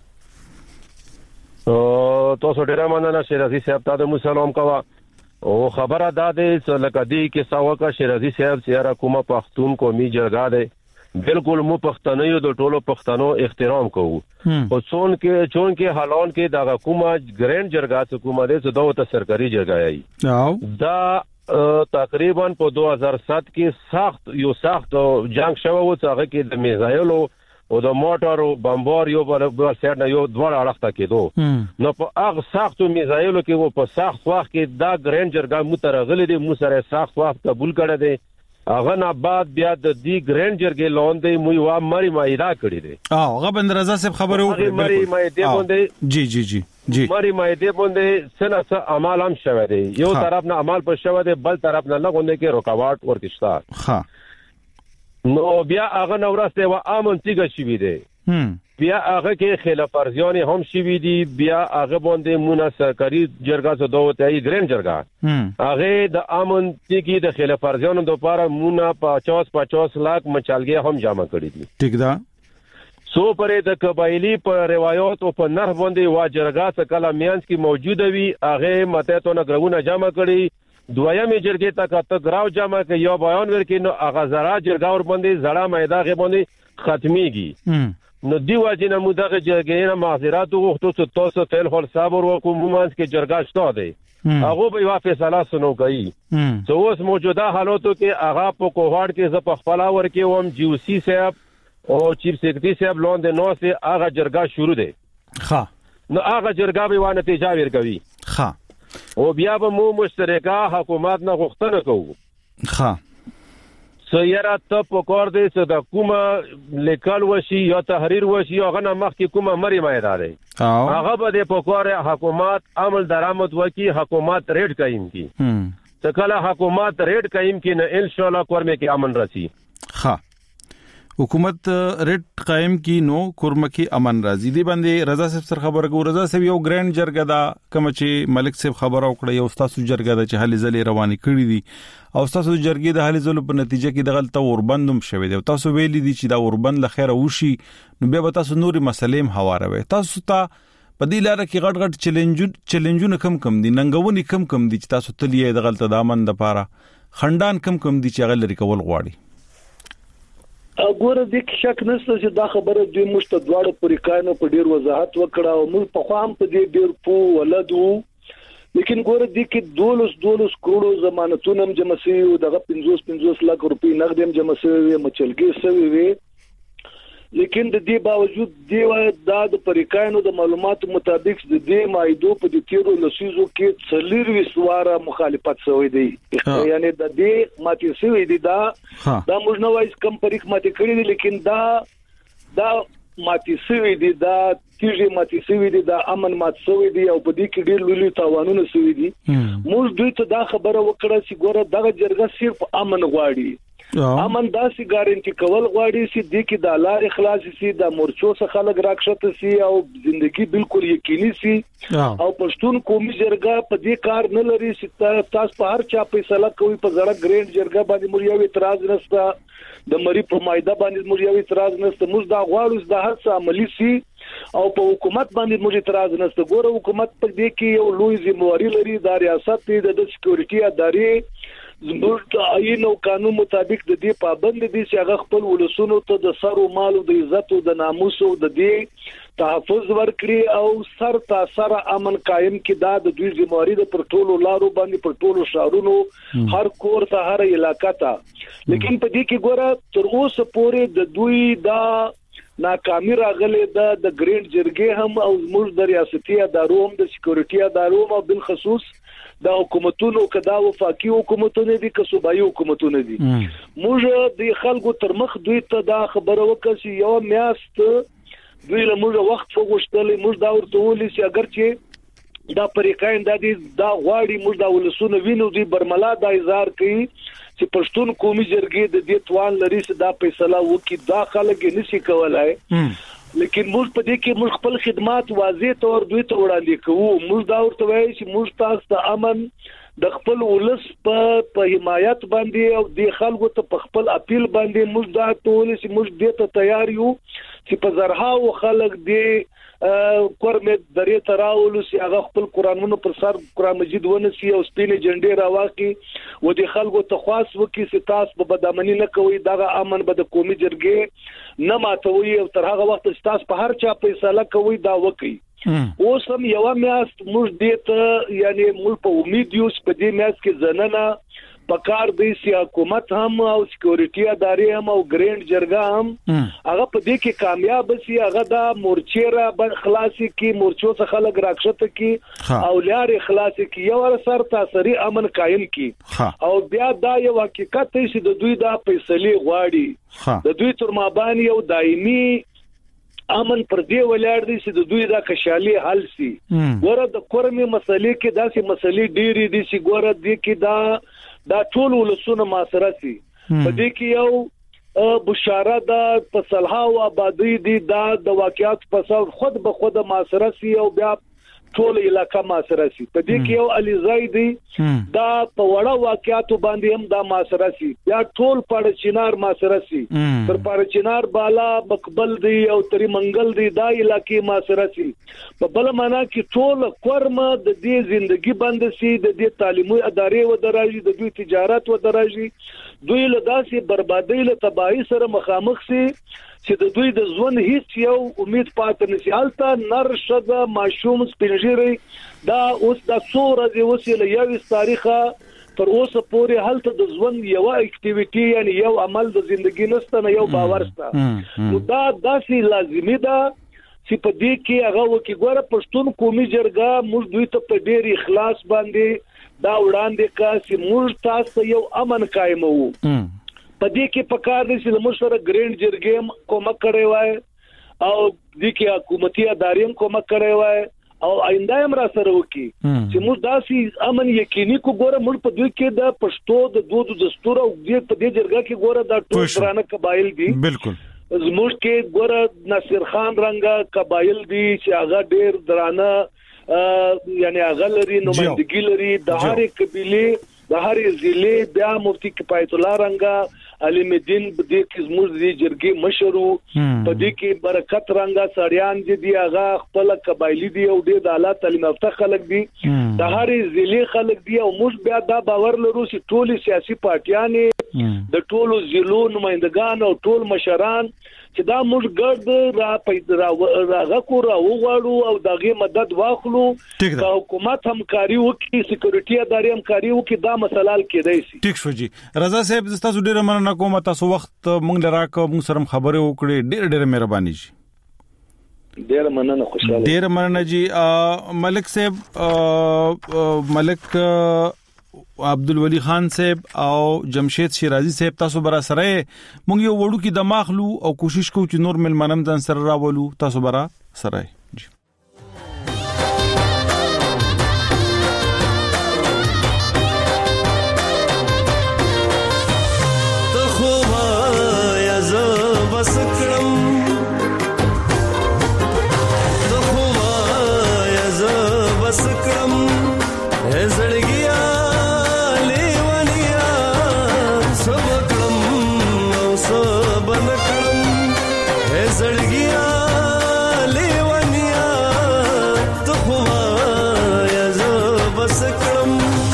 S8: تاسو ډیره مننه شیرازي صاحب ته د مسالم کوا او خبره ده چې لکه دی کې ساوکه شیرازي صاحب سره کومه پښتون قومي جرګه ده بالکل مو پښتنو یو د ټولو پښتنو احترام کوو او چون کې حالون کې دا کومه ګرینډ جرګه کومه ده چې دا سرکاري جرګه ای دا تقریبا په 2007 کې سخت جنگ شوه او هغه کې د میزایلو او د موټر او بمبار یو بل سر نه یو دوه اړخته کېدو نو په هغه سخت میزایلو کې او په سخت وخت کې دا ګرینډ جرګه مترغلې دي مو سره سخت وخت قبول کړه دي هغه نه بعد بیا د دې ګرینډ جرګې لاندې مو یو مری مایدا کړی دي
S1: هغه بند رضا صاحب خبره وکړه
S8: مری مایدا باندې جی مری مایدا باندې سنه عمل هم شوه دي یو طرف نه عمل پر شوه دي بل طرف نه لغونه کې رکاوټ ورکشتا
S1: ها
S8: نو بیا هغه نورسته و امن تیګه شي وي دي بیا هغه کې خلاف ورزيانه هم شي وي دي بیا هغه باندې مونږه سرکاري جرګه زو دوته ای ګرین جرګه هغه د امن تیګي د خلاف ورزيانو د لپاره مونږه 50 लाख مچالګي هم جمع کړی دي
S1: ټیک ده
S8: سو پرې د قبایلی په روایت او په نرخ باندې وا جرګه څخه کله میانس کې موجوده وي هغه مته ته نه غرونه جمع کړي دویمه جرګې ته کته غراو جمع کوي یو بیان ورکې نو هغه زرا جرګه ور باندې زړه میدا غي باندې ختميږي نو دیو جن مو دغه جرګې نه معذرت وغوښتو چې تاسو فعل خل صبر وکومانس کې جرګه شته دی هغه به یو فیصله سنو کوي چې اوس موجوده حالاتو کې هغه په کوهاټ کې ز په خپل ور کې وم جی او سی صاحب او چیف سیکرټری صاحب لاندې نو سه هغه جرګه شروع دی
S1: ښه
S8: نو هغه جرګه به ونه نتیجه ورکوي
S1: ښه
S8: او بیا به مو مشترکه حکومت نه غوښتنه کوو
S1: ښه
S8: سیاره ته په کار دی چې د کومه لیکل وشي یا تحریر وشي هغه نه مخکې کومه مری مایدا دی هغه به د په کار حکومت عمل درآمد وکي حکومت ریټ قائم کی چې کله حکومت ریټ قائم کی نه ان شاء الله کورمه کې امن راسي
S1: ښه حکومت ریټ قائم کی نو کورمه کې امن راځي دی باندې رضا صاحب سره خبره کو رضا صاحب یو ګرینډ جرګه دا کوم چې ملک صاحب خبره وکړه یو تاسو جرګه دا چې حل زلې رواني کړی دي او تاسو جرګې د حل زلو په نتیجه کې د غلطه اوربندوم شوی دی تاسو ویلي دي چې دا اوربند لخيره وشي نو به تاسو نوري مسلې هواروي تاسو ته په دې لاره کې غټ چیلنجونه کم دي ننګونی کم دي چې تاسو تلې د غلطه دامن د پاره خندان کم دي چې غل لري کول غواړي
S7: ګوره د شک نشته چې دا خبره دوی مشته دواړه پرې کاینو په ډیر وضاحت وکړه او موږ په خام په دې ډیر پو ولدو لیکن ګوره د کې 12 کروڑ ضمانتونه هم جمع شوي او دغه 50 लाख روپۍ نقد هم جمع شوي مچلګي شوي وي لیکن د دې باوجود د پریکانو د معلوماتو مطابق د دې مایدو په د تیرو لسیزو کې څلور وسواره مخالفت شوی دی یعنی د دې ماتي شوی دی دا موږ نه وایو کم پریک ماتي کړی دی لیکن دا ماتي شوی دی دا تیږي ماتي شوی دی دا امن مات شوی دی او په دې کې ډېر لوی تاوانونه شوی دي موږ دوی ته دا خبره وکړه چې ګوره دغه جرګه صرف امن غواړي امن داسې ګارانټي کول غواړي چې د کې د لارې خلاص شي د مورچو څخه خلک راکښته شي او ژوندۍ بالکل یقیني شي او پښتون قومي جرګه په دې کار نه لري چې تاسو په هر چا فیصله کوي په زړه ګرینډ جرګه باندې مور یو اعتراض نشته د مری په مایده باندې مور یو اعتراض نشته موږ دا غواړو د هر څه عملی شي او په حکومت باندې مور اعتراض نشته ګوره حکومت په دې کې یو لوی ذمہواری لري د ریاست د سکیورټي ادارې زموږ د آئین او قانون مطابق د دې پابند دي چې هغه خپل ولسونو ته د سر او مال او د عزت او د ناموس او د دې تحفظ ورکړي او سر تاسو امن قائم کړي دا د دوی ذمہواری د پټولو لارو باندې پټولو شهرونو هر کور ته هر علاقې ته لیکن په دې کې ګوره تر اوسه پورې د دوی دا ناکامي راغله د ګرینډ جرګې هم او زموږ د ریاستي ادارو هم د سکیورټي ادارو او بل خصوص د حکومتونو کدا وفاقي حکومتونه دي که صوبایي حکومتونه دي موږ د خلکو تر مخ دوی ته دا خبره وکړه چې یو میاشت دوی له موږ وخت وغوښتل موږ دا ورته ولې چې اگر چې دا پریکاین د دې دا غواړي موږ دا ولسونه وینو دي برملا دا اظهار کوي چې پښتون قومي جرګې د دې توان لري چې دا فیصله وکړي دا خلک نشي کولای لیکن موږ په دې کې موږ خپل خدمات واضح تور دوی ته وړاندې کوو موږ دا ورته وایي چې موږ تاسو ته امن د خپل ولس په حمایت باندې او د خلکو ته په خپل اپیل باندې موږ دا ټول چې موږ دې ته تیار یو چې په زرهاو خلک دې کورمه درې تراولو چې هغه خپل قرانونو پر سر قران مجید ونسي او سپینې جنډې راواکي و د خلکو ته خاص وکي چې تاسو په بدامنی نه کوي دغه امن به د قومي جرګې نه ماتوي او تر هغه وخت چې تاسو په هر چا فیصله کوي دا وکي اوس هم یو میاشت موږ دې ته یعنی موږ په امید یو چې په دې میاشت کې زننه پکار دی چې حکومت هم او سکیورټي ادارې هم او ګرینډ جرګه هم هغه په دې کې کامیاب شي هغه د مورچې را خلاصي کې مورچو څخه خلک راکښته کې او لارې خلاصي کې یو سر تاثري امن قائم کې او بیا دا یو حقیقت دی چې د دوی د فیصله غواړي د دوی تر مابان یو دایمي امن پر دې ولاړ دي چې د دوی دا کشالي حل سي ګوره د کورمي مسلې کې داسې مسلې ډېری دي چې ګوره دې کې دا ټول ولسونه معاصره سي په دې کې یو بشاره د فصلها او آبادی دي دا د واقعیت په خود به خود معاصره سي او بیا ټول علاقہ معاصره سي په دې کې یو علي زیدي دا په وړه واقعیت باندې هم دا معاصره سي بیا ټول پړ چینار معاصره سي تر پړ چینار بالا مقبل دي او تری منګل دي دا علاقې معاصره سي په بل معنا کې ټول قرمه د دې ژوندۍ بند سي د دې تعلیمي ادارې و درایي د دوی تجارت و درایي دوی له داسې بربادۍ له تباہي سره مخامخ سي چې د دوی د ژوند هیڅ یو امید پاتې نشي الته نر شد ماشوم سپینجری دا اوس د څوره دی وسیله یو تاریخه تر اوسه پورې هلته د ژوند یو اکټیویټي یعنی یو عمل د ژوندۍ نشته نه یو باور شته نو دا داسې لازمي ده چې په دې کې هغه وکي ګوره پښتون قومي جرګه موږ دوی ته په ډېر اخلاص باندې دا وړاندې کا چې موږ تاسو یو امن قائمو په دې کې پکار دي چې موږ سره ګرینډ جرګې کومک کړي وای او دې کې حکومتي ادارې کومک کړي وای او آینده هم را سره وکي چې موږ داسې امن یقیني کو ګوره موږ په دې کې د پښتو د دوه دستور او دې په دې جرګه کې ګوره د ټول درانه قبایل دي
S1: بالکل
S7: زموږ کې ګوره نصیر خان رنګه قبایل دي چې هغه ډېر درانه یعنی هغه لري نمائندګي لري د هرې قبيله د هرې ضلع بیا مفتي کفایت الله رنګه علیم الدین دې کې زموږ دې جرګې مشرو په دې کې برکت رنګه سړیان دي هغه خپل قبایلی دي او د اعلی تعلیم یافته خلک دي د هرې ضلع خلک دي او موږ بیا دا باور لرو چې ټول سیاسي پارټیان د ټولو ضلعو نمائندگان او ټول مشران چې دا موږ ګرد را پیدا راغه کو را وغواړو او دغه مدد واخلو که حکومت همکاري وکړي سکیورټي ادارې همکاري وکړي دا مسله حل کېدای شي.
S1: ټیک شو جی. رضا صاحب تاسو ډیره مننه کوم تاسو وخت مونږ لراکو مونږ سره خبرې وکړې ډیره مهرباني جی.
S7: ډیره مننه خوشاله.
S1: ډیره مننه جی. ملک صاحب ملک عبدالولی خان صاحب او جمشید شیرازی صاحب تاسو برا سره مونږ یو وړو کې دماغلو او کوشش کوو چې نور ملمنم ځان سره راولو تاسو برا سره جی.
S9: ته خو یا ز بس کړم ته خو یا ز بس کړم زړګیا زړګیا لیونیا ته خو یا ز بس کړم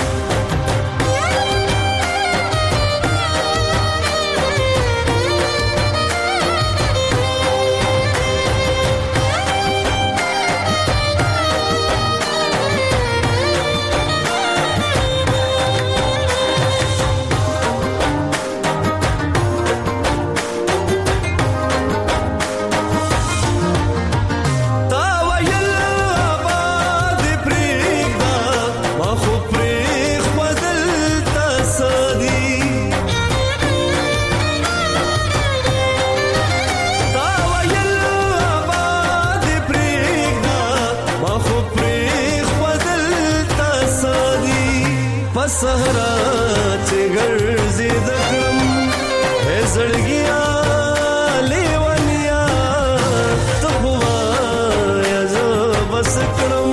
S9: سهرا چې ګرځي د کړم زړګیا لیونیا ته خو یا ز بس کړم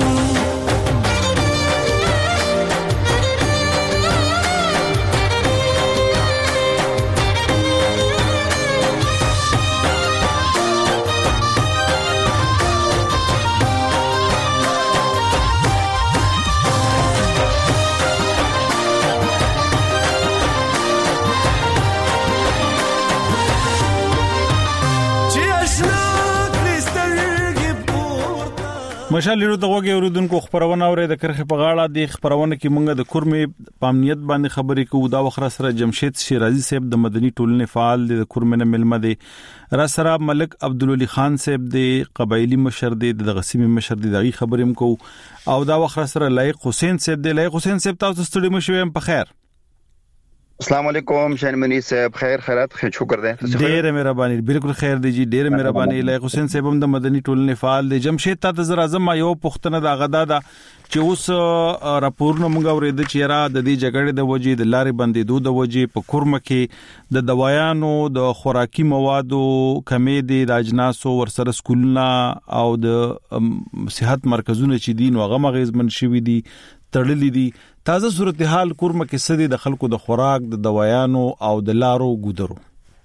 S1: مشال لرو دغه اوریدونکو خبرونه اوري د کرخه په غاړه د خبرونه کې مونږ د کورمې پامنیت باندې خبرې کوو دا وخت سره جمشید شیرازی صاحب د مدني ټولنې فعال د کورمې ملمه دي را سره ملک عبدالولی خان صاحب د قبایلی مشر دي د غسیمي مشر دي دغه خبرې مکو او دا وخت سره لایق حسین صاحب دی. لایق حسین صاحب تاسو ستړي مشوي په خیر.
S10: السلام علیکم شنمنی صاحب خیر خیرات خیر شکر ده
S1: ډیره مهرباني بالکل خیر دی جی ډیره مهرباني لایق حسین صاحب هم د مدني ټولنې فعال دی. جمشید ته زر اعظم یو پښتنه د غدا دا چې اوس راپورونه موږ اورید چې را د دې جګړې د وجې د لارې بندیدو د وجې په کورمه کې د دوايانو د خوراکي موادو کمې دي د اجناسو ورسره سکولونه او د صحت مرکزونه چې دي نو هغه مغیزمن شوي دي تړلې دي. تازه صورتحال کورمه کې سدي د خلکو د خوراک د دوايانو او د لارو ګودرو.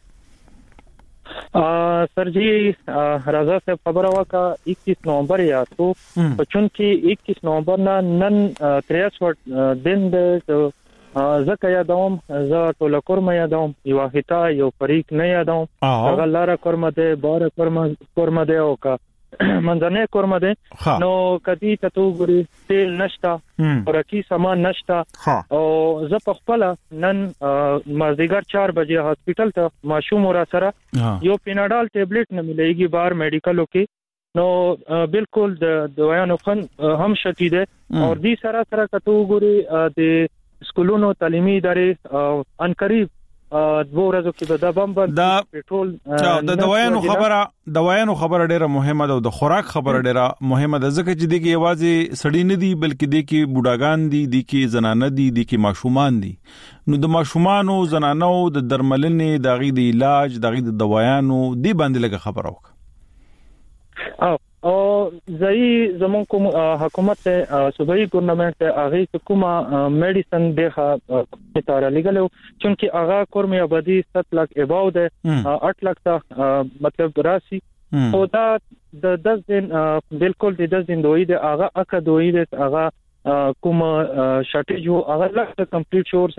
S6: سر جی رضا صاحب خبره وکا 21 نومبر یا تو چون کې 21 نومبر نن 63 دن د زکه یادوم ز ټوله کورمه یادوم یو هیتا یو فریق نه یادوم هغه لاره کورمه ده بار کورمه ده او کا منځنه کورمه ده نو کدی ته ګوري تیل نشتا ورکی سامان نشتا او ز په خپل نن مازدیګر 4 بجې هاسپټل ته ماشوم را سره یو پیناډال ټابلیټ نه مليږي بار میډیکلو کې نو بالکل د دوايانو خن هم شدید او دې سره سره کته ګوري د سکولونو تعلیمي ادارې ان قریب دوه ورځې کې د بم پټرول
S1: د دوايانو خبره ډیره مهمه ده او د خوراک خبره ډیره مهمه ده ځکه چې د کې یوازې سړی نه دی بلکې د کې بوډاګان دي د کې زنانه دي د کې ماشومان دي نو د ماشومانو زنانو د درملنې د غي د علاج د غي د دوايانو دی باندې لګه خبره وکړه
S6: او زئی زمون کوم حکومت صوبایي ګورنمنت هغه کومه میډیسن دغه اداره لګلو چونکی هغه کورمه آبادی 7 لک اباو ده 8 لک ته مطلب راسي او دا د 10 دن بالکل د 10 دن دوی ده هغه اکه دوی ده هغه کوم شارټیج هغه لک کمپلیټ شور سره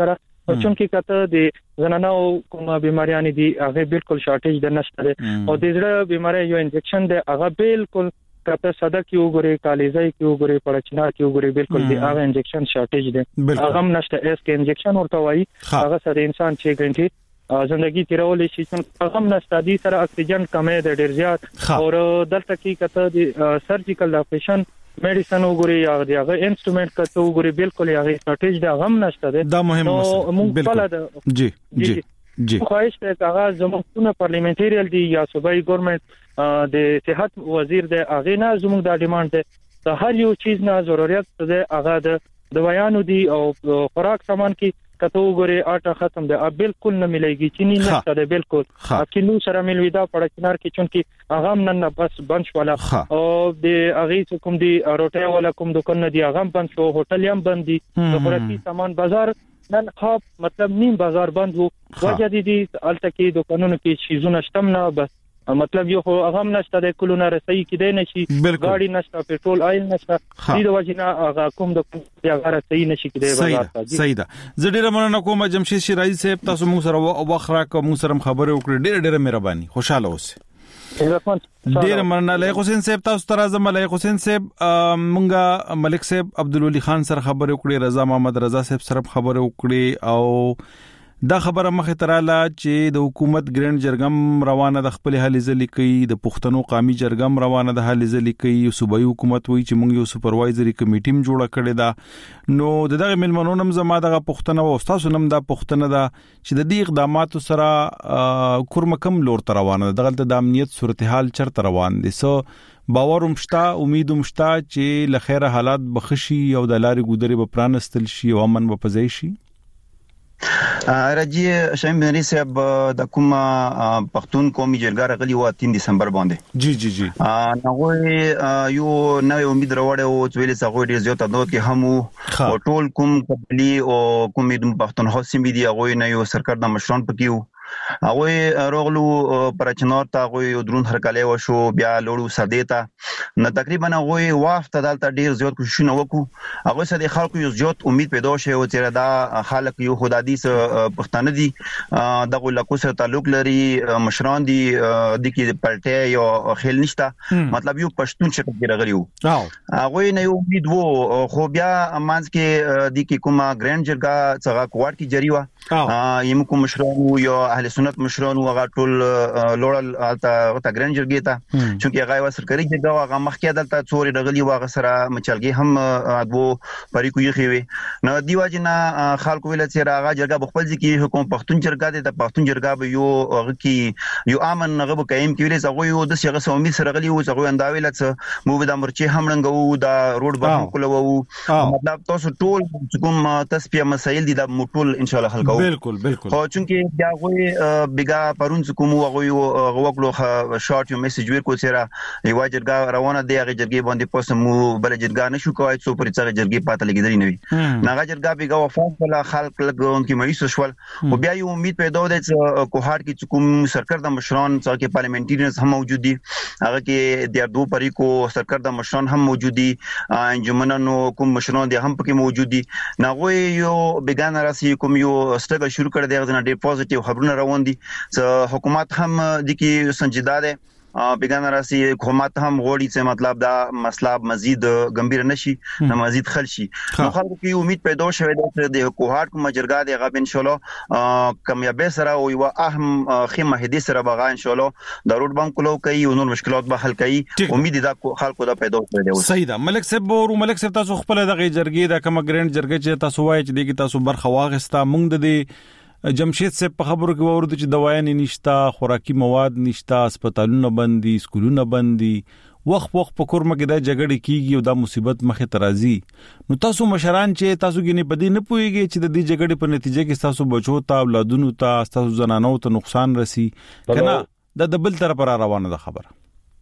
S6: چونکې کته د زنانو کومه بیماریان دي هغه بالکل شارټیج د نشته او د زړه بیماری یو انجکشن دی هغه بالکل کته صدا کې وګوري کالیزای کې وګوري پړچنا کې وګوري بالکل دی هغه انجکشن شارټیج دی هغه نشته اس کې انجکشن ورته وایي هغه سره انسان 6 غنټه ژوندۍ تیرول شي چې هغه نشته دي سره اکسیجن کمې د ډیر زیات او دلته کې کته د سرجیکل اپریشن میډیسن وګوري هغه انسټرومنت کته وګوري بالکل هغه شارټیج دی هغه نشته دی
S1: دا مهم بالکل جی
S6: خواهش ته هغه زموږ پارلیمنټریل دی یا صوبایي ګورنمنت د صحت وزیر د هغه نه زموږ د ډیماند ده هر یو چیز نه ضرورت ده هغه د دوايانو دي او خوراک سامان کې کته وګوري آټا ختم ده بالکل نه مليږي چيني نشته ده بالکل کینو سره ملويدا پړچنار کې چونکی هغه نن بس بنچ والا او د هغه کوم دي روټي والا کوم دکان نه دي هغه بند شو هوټل هم بند دي د خوراکي سامان بازار نن خاص مطلب نیم بازار بند وو وجه دي الته کې دکانونو کې شیزونه شتم نه بس مطلب یو هغه نشته د کلونه رسۍ کې دی نشي ګاډي نشته پېټرول آیل نشته دې وجنه هغه کوم د هغه رسۍ نشي کې دی بازار
S1: صحیح ده زه ډیره مننه کوم جمشید شیرازي صاحب تاسو موږ سره وخره کوم سره خبرې وکړې ډیره مهرباني خوشاله اوسئ ډیر مننه لایق حسین صاحب تاسو ته راځم لایق حسین صاحب مونږه ملک صاحب عبدالولي خان سره خبرې وکړې رضا محمد رضا صاحب سره خبرې وکړې او دا خبره مخه تراله چې د حکومت ګرند جرګم روانه د خپل حل ځلې کوي د پښتنو قومي جرګم روانه د حل ځلې کوي صوبایي حکومت وایي چې موږ یو سپروایزري کمیټیم جوړه کړې ده نو دغه ملمنو نم زما دغه پښتنه او تاسو نم دا پښتنه ده چې د دې اقداماتو سره کورمکم لور تر روانه دغه د امنیت صورتحال چرته روان دي سو باور مشتا امید مشتا چې لخيره حالات بخشي او د لارې ګودري به پرانستل شي او امن به پځای شي
S10: راځي شایم بنري صاحب د کوم پښتون قومي جرګه راغلی و 3 دسمبر باندې
S1: جی
S10: نو یو نوې امید راوړې او چې ویل څنګه ډیر زیات عدد کې هم او ټول کوم قبلي او کوم د پښتون حسین دي هغه نه یو سرکار د مشران پکيو هغه روغلو پرچنور ته هغه درون هرکلی وشو بیا لوړو سدیتا نو تقریبا هغه وافت دالته ډیر زیات کوششونه وکړو هغه سده خلکو یو زیات امید پیدا شوه او چې دا خلک یو خدادي پښتانه دي دغه لکو سره تعلق لري مشران دي د کې پلټه یو خیل نشته مطلب یو پښتون شکل کې راغلیو هغه نه یو امید وو خو بیا مانځ کې د کې کومه ګرند جرګه څنګه کوارت کې جری و یم کوم مشران یو اهل سنت مشران هغه ټول لوړل الته ګرند جرګه ته چې هغه سرکاري جرګه هغه مخکې دلته څوري دغلی واغ سره مچلګي هم ادبو پرې کوي خوي نو دیواجنا خلکو ویل چې هغه جرګه بخپل ځکه حکومت پښتون جرګه د پښتون جرګه به یو هغه کې یو امن هغه قائم کړي چې یو د څنګه سومي سره غلی او څنګه انداویل چې مو د مرچي هم رنګو د روډ باندې کولو مطلب تاسو ټول کوم تسبیه مسایل دي د موټول ان شاء الله حل کوو
S1: بالکل
S10: خو چونکه بیا غوي بیګا پرون کوم هغه وکړو شارټ یو میسج ورکو چې یو جرګه روانه دی هغه جرګې باندې پوسمو بل جرګه نشو کوي څو پر څنګه جرګې پاتې لګیدلی نه وي ناغه جرګه بیګا وفات ولا خلک لګون کې مېس شول او بیا یو امید پیدا ده چې کوهار کې کوم سرکار د مشران څخه کې پارلیمنټریانز هم موجود دي هغه کې د دوه پری کو سرکار د مشران هم موجود دي انجمنانو کوم مشران دي هم پکې موجود دي ناغه یو بیګان راسي کوم یو سټرګل شروع کړ دی غوښنه ډېر پوزټیو خبرونه روان دي چې حکومت هم د کې سنجیده ده بیگان راسي حکومت هم غوړي چې مطلب دا مسله مزید گمبیر نشي مزید خل شي نو خلکو کې امید پیدا شوه چې د کوهارت مجرګا دی غو ان شاء الله کامیابی سره او یو اهم خیمه هدي سره بغا ان شاء الله د روډ بانک لو کوي او نور مشکلات به حل کوي امید دا خلکو دا پیدا کړی دی
S1: صحیح ده ملک صاحب ورو ملک صاحب تاسو خپل دغه جرګې د کوم ګرند جرګې چې تاسو وایي چې دغه تاسو برخه واغستا مونږ د جمشید صاحب په خبرو کې ورته چې دوايان نشتا خوراکي مواد نشتا هسپتالونه بندي سکولونه بندي وخت په کورمه کې د جګړې کیږي او د مصیبت مخه ترازی نو تاسو مشران چې تاسو کې نه پدې نه پويږي چې د دې جګړې په نتیجه کې تاسو بچو ته اولادونو ته تاسو زنانو ته نقصان رسی کنه د دبل طرف را روانه ده خبره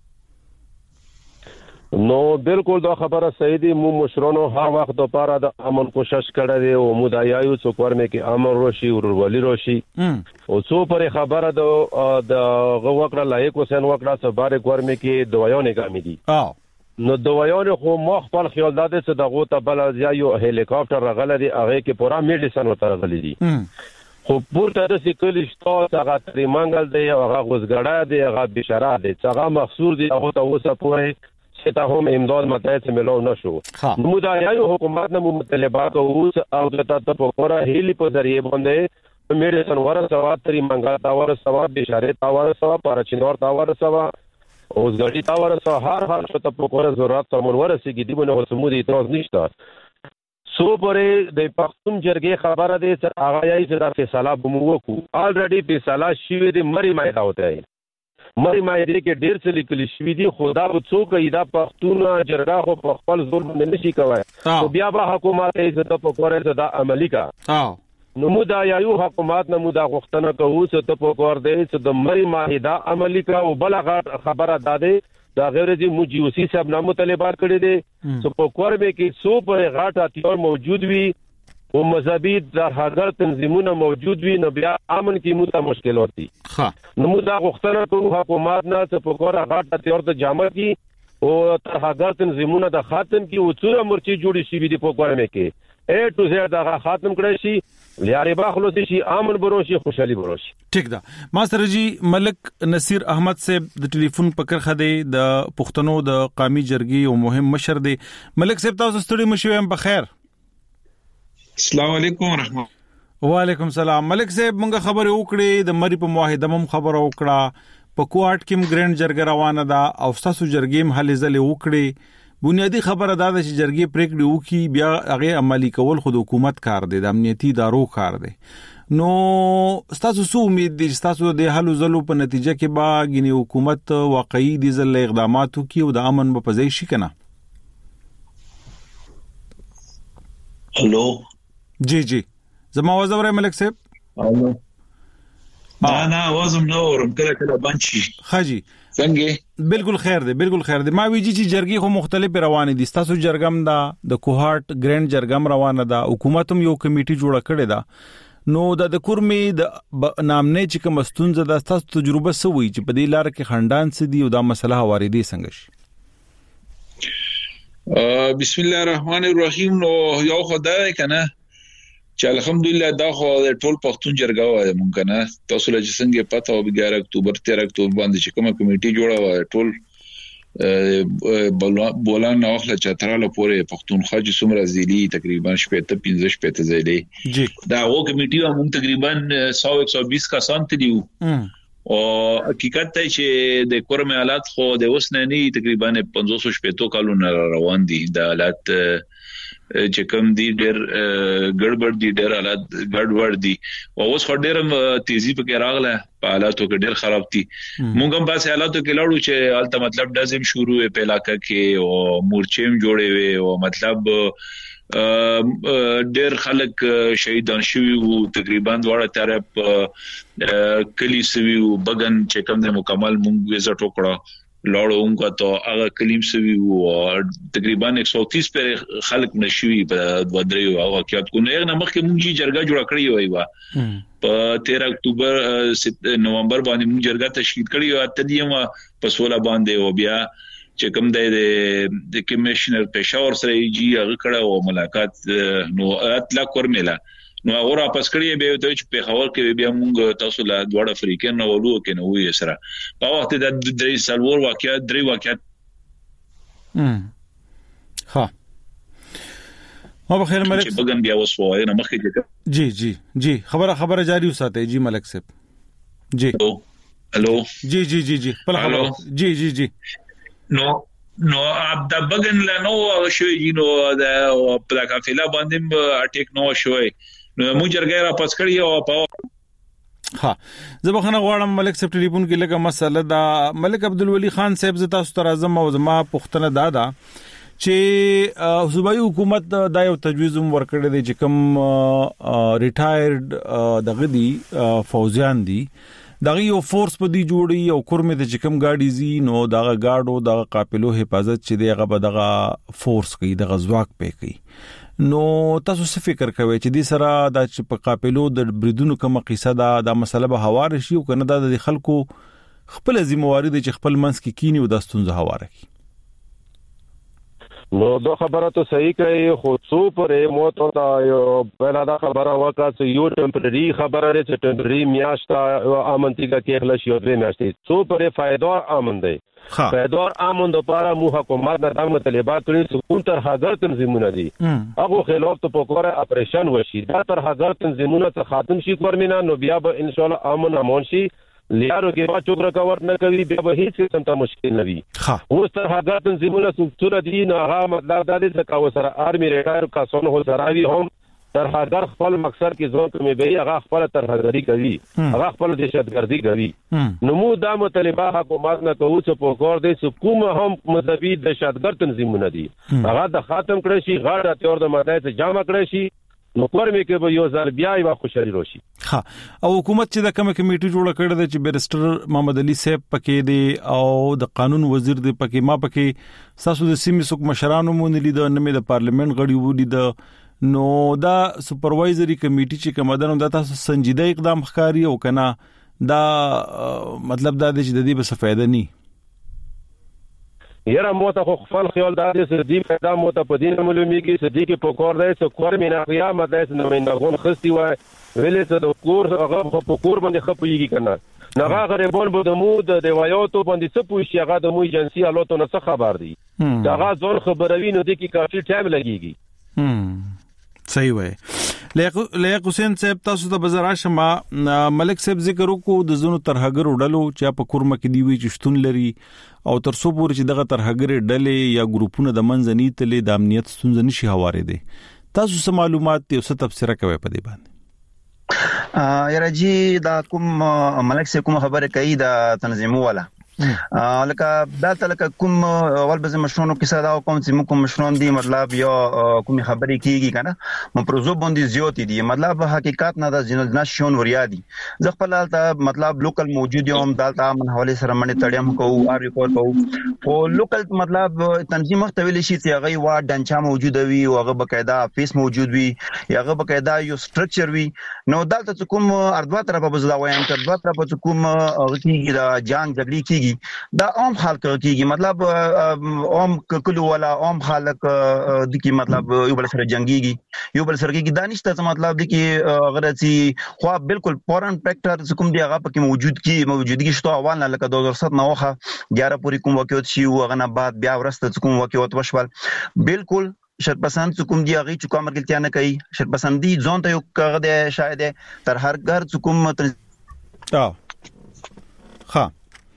S8: نو بالکل دا خبره صحیح دي مو مشرانو هر وخت د پاره د امن کوشش کړی دی او مدایایو څوک ورمه کې امن روشي ورولي روشي او څو پر خبره د غوکړه لایق حسین وکړه سباره ورمه کې دوایونه کمی دي نو دوایانو خو ما خپل خیال داده چې دغه ته بل یو هلیکاپټر راغلی دی هغه کې پورا میډیسن ورته راغلی دي خو پورته د سیکل شتو هغه تری منګل دی هغه غوسګړه دی هغه بشرا دی هغه مخصوص دی هغه ته اوسه پورې چې ته هم امداد متایت ملو نشو نو دا یو حکومت نه مطالبات او د تاسو په هیلی په ذریعہ باندې میډیسن ورسوا تری منګل تا ورسوا بشاره تا ورسوا پارچینور تا ورسوا اوس غړي تا ورسوا هر څه په کوره ضرورت تمون ورسېږي دی بنه سمودي اعتراض نشته سو پرې د پښتون جرګې خبره ده چې هغه یې چې دا فیصله بموکو الریډي فیصله شوی دی مری مایدا وته مری مایدا کې ډیر څه لیکل شوی دی خدا به څوک ایدا پښتون جرګه خو په خپل زور باندې نشي کوي او بیا به حکومت یې ته په کوره دا عملی کا نو مودا یو حکومت نه مودا غوښتنه کوي چې ته په کور دی چې د مری مایدا عملی کا او بلغه خبره داده دا غیر دي موجوسی صاحب نامو طالبات کړي دي چې په کور به کې څو په غاټه اتیار موجود وي او مذهبي درهګر تنظیمونه موجود وي نو بیا امن کې موته مشکلات دي نو مودا غوښتنه کوي حکومت نه چې په کور غاټه اتیار ته جامع کی او درهګر تنظیمونه د خاتم کې او څوره مرچي جوړي شي دي په کور کې A to Z دا خاتم کړی شي لیاري باخلو شي امن بروشي خوشحالي بروشي
S1: ٹھیک ده ماستر جی ملک نصیر احمد صاحب د ټلیفون پکړ خده د پښتنو د قومي جرګې او مهم مشر دی ملک صاحب تاسو ستړي مشوم بخیر
S11: السلام علیکم ورحمت
S1: وعلیکم السلام ملک صاحب مونږه خبر وکړې د مری په مواهده مم خبر وکړه په کوارټ کې ګرینډ جرګه روانه ده او تاسو جرګې هلې زلې وکړې بنیادی خبره دا ده چې جرګې پریکړې وکي بیا هغه عملی کول خود حکومت کار دی د امنیتي ادارو کار دی نو تاسو سو امید دي چې تاسو د حل زلو په نتیجه کې با غني حکومت واقعي دي زل اقداماتو کې او د امن په ځای شي کنه
S11: هلو
S1: جی زما आवाज اورئ ملک صاحب
S11: هلو نه आवाज نو ورم کله بنچي
S1: خاجي
S11: څنګه
S1: بالکل خیر دی ما ویجی چې جرګې خو مختلف روانه دي تاسو جرګم دا د کوهارت ګرینډ جرګم روانه ده حکومت هم یو کمیټي جوړه کړې ده نو د کورمي د نامنه چې کوم ستونزه ده تاسو تجربه سوي چې په دې لار کې خندان سدي او دا مسله واردي څنګه
S11: شي بسم الله الرحمن الرحیم نو یو خدای کنه چې الحمدلله دا خو ټول پښتون جرګه وای مونږ نه تاسو له څنګه پته او 11 اکتوبر 13 اکتوبر باندې چې کومه کمیټي جوړه وای ټول بولان اخله چتراله پورې پښتونخوا چې څومره زیلی تقریبا 15 زیلی دا و کمیټي هم تقریبا 100-120 کسان تدیو او حقیقت ته چې د کورمه حالات خو د وسننی تقریبا 500 کالونه روان دي د حالات چې کوم دي ډېر ګډوډ دي ډېر حالات ګډوډ دي او اوس ډېر تیزی په کې راغله په حالاتو کې ډېر خراب دي موږ هم په حالاتو کې لاړو چې البته مطلب لازم شروع په علاقې کې او مورچیم جوړې وي او مطلب ډېر خلک شهیدان شوي وو تقریبا دواړه طرف کلی سوي وو بغن چې کوم د مکمل موږ وزټ وکړو لاړو موږ ته هغه کلیم سوي وو تقریبا 130 پر خلک نشوي په ودرې او واقعیت کو نه مخکې موږ جرګه جوړ کړی وای په 13 اکتوبر نومبر باندې موږ جرګه تشکیل کړی او تدیم په 16 باندې او بیا چې کوم د کمشنر پېښور سره یې هغه کړه او ملاقات نو اطلاق ورمله نو اور واپس کړی به ته چې په خبر کې بیا موږ تاسو له دوړ افریقا نو ولو کې نو وې سره په وخت د درې سلور واقعیت درې واقعیت
S1: ها ما بخیر ملک
S11: چې بغن بیا وسوای نه مخکې
S1: جی خبره جاری وساته جی ملک صاحب جی
S11: هلو
S1: جی په خبره جی
S11: نو اب د بغن له نو شوی نو د په کافله باندې اټیک نو شوی نو موږ جرګه را پس کړی او په
S1: زبخنه غواړم ملک صاحب ټلیفون کې لګه مسله دا ملک عبدالولی خان صاحب زتا ستاسو تر اعظم او زما پښتنه دادا چې صوبایي حکومت دا یو تجویز ورکړی دی چې کوم ریټایرډ دغه دي فوجیان دي دغه یو فورس په دی جوړي او کورمه د چکم گاډي زی نو دغه گاډو دغه قافلو حفاظت چې دغه به دغه فورس کوي دغه ځواک پې کوي نو تاسو څه فکر کوئ چې د سره د په قافلو د بریدونو کومه قصه دا مسله به هوار شي او کنه د خلکو خپل ذمہواری دي چې خپل منځ کې کینی او د ستونزه هوار کی
S8: نو دا خبره ته صحیح کوي خو څو پرې موت او یو بل دا خبره وکړه چې یو ټمپرری خبره ده چې ټمپرری میاشتا امنتیګه کې خلاص یو درې میاشتې څو پرې فائدور امن دی فائدور امن د لپاره مو حکومت د مطالبات لري چې تر هغه تنظیمونه دي هغه خلاف ته پکوره اپریشن وشي دا تر هغه تنظیمونه ته خاتم شي ورمنه نو بیا به ان شاء الله امن امون شي لیارو کې با چوک رکاوټ نه کوي بیا به هیڅ قسم ته مشکل نه وي اوس تر هغه تنظیمونه څوره دي نه هغه مطلب دا دی چې کاو سره آرمي ریټایر کاسون هو سراوي هم تر هغه خپل مقصد کې ځو کومې به هغه خپل تر هغه کوي هغه خپل دهشتګردي کوي نو مو دا مطالبه حکومت نه کوو چې په کور دي چې کوم هم مذهبي دهشتګرد تنظیمونه دي هغه د خاتم کړی شي غاړه تور د مدای ته جامع کړی شي نو پرمه کې به یو ځل بیا یو خوشالي راشي
S1: او حکومت چې د کوم کمیټي جوړ کړی دی چې بیرستر محمد علي صاحب پکې دی او د قانون وزیر دی پکې ما پکې ساسو د سیمې څوک مشرانو مونږ لید نه مې د پارلیمنت غړي ولید نو دا سپروایزري کمیټي چې کومدانو د تاسو سنجیده اقدام ښکاری او کنه دا مطلب دا دی چې د دې به څه فائدہ نه
S8: یره موته خو خپل خیال دا دې چې دې پیدا موته په دینه معلومي کې چې دې کې په کور دی چې کور مینا قیامت دې نه مینه غون خستی وای ویلې چې د کور هغه په کور باندې خپويږي کنه نغه غریبون به د مو د دیوایاتو باندې څه پوښي هغه د مو ایجنسی الوتو نه څه خبر دی هغه ځون خبروي نو دې کې کافي ټایم لګيږي
S1: صحیح وای لیاق حسین صاحب تاسو ته بازار شمه ملک صاحب ذکر وکړو د زونو ترهګر وډلو چې په کورمه کې دی وی چې شتون لري او تر څو پورې چې دغه ترهګر ډلې یا ګروپونه د منځنی تلې د امنیت ستونزې نشي حواله دي تاسو څه معلومات او څه تفسیر کوي په دې باندې
S10: یاره جی دا کوم ملک صاحب کوم خبره کوي د تنظیمو والا لکه دا تلکه کوم اول به مشرونو کې صدا او کوم چې کوم مشرون دي مطلب یو کوم خبرې کیږي کنه مپروزو باندې زیات دي مطلب حقیقت نه د جنل نشون وریا دي زه خپل مطلب لوکل موجود یم دالته من حواله سره منې تړم کوو ار ریکورډ کوو او لوکل مطلب تنظیم مختویل شي چې هغه وا ډنچا موجود وي او هغه بقاعده افیس موجود وي هغه بقاعده یو سټرکچر وي نو دالته کوم اردوا طرفه بزلا وایم تر دوا طرفه کوم کیږي دا جنگ جګړې کیږي دا عام خلک کیږي مطلب عام کلو ولا عام خلک د کی مطلب یو بل سره جنگيږي یو بل سره کې دانشته مطلب د کی غرضی خو بالکل فورن فیکٹر کوم دی هغه پکې موجودګي شته اول نه لکه 2007 نه وخه 11 پوری کوم واقعیت شي هغه نه بعد بیا ورسته کوم واقعیت وشول بالکل شرپسند کوم دی هغه چې کوم مرګلتیا نه کوي شرپسندي ځون ته یو کغه دی شاید تر هر ګر کوم
S1: ها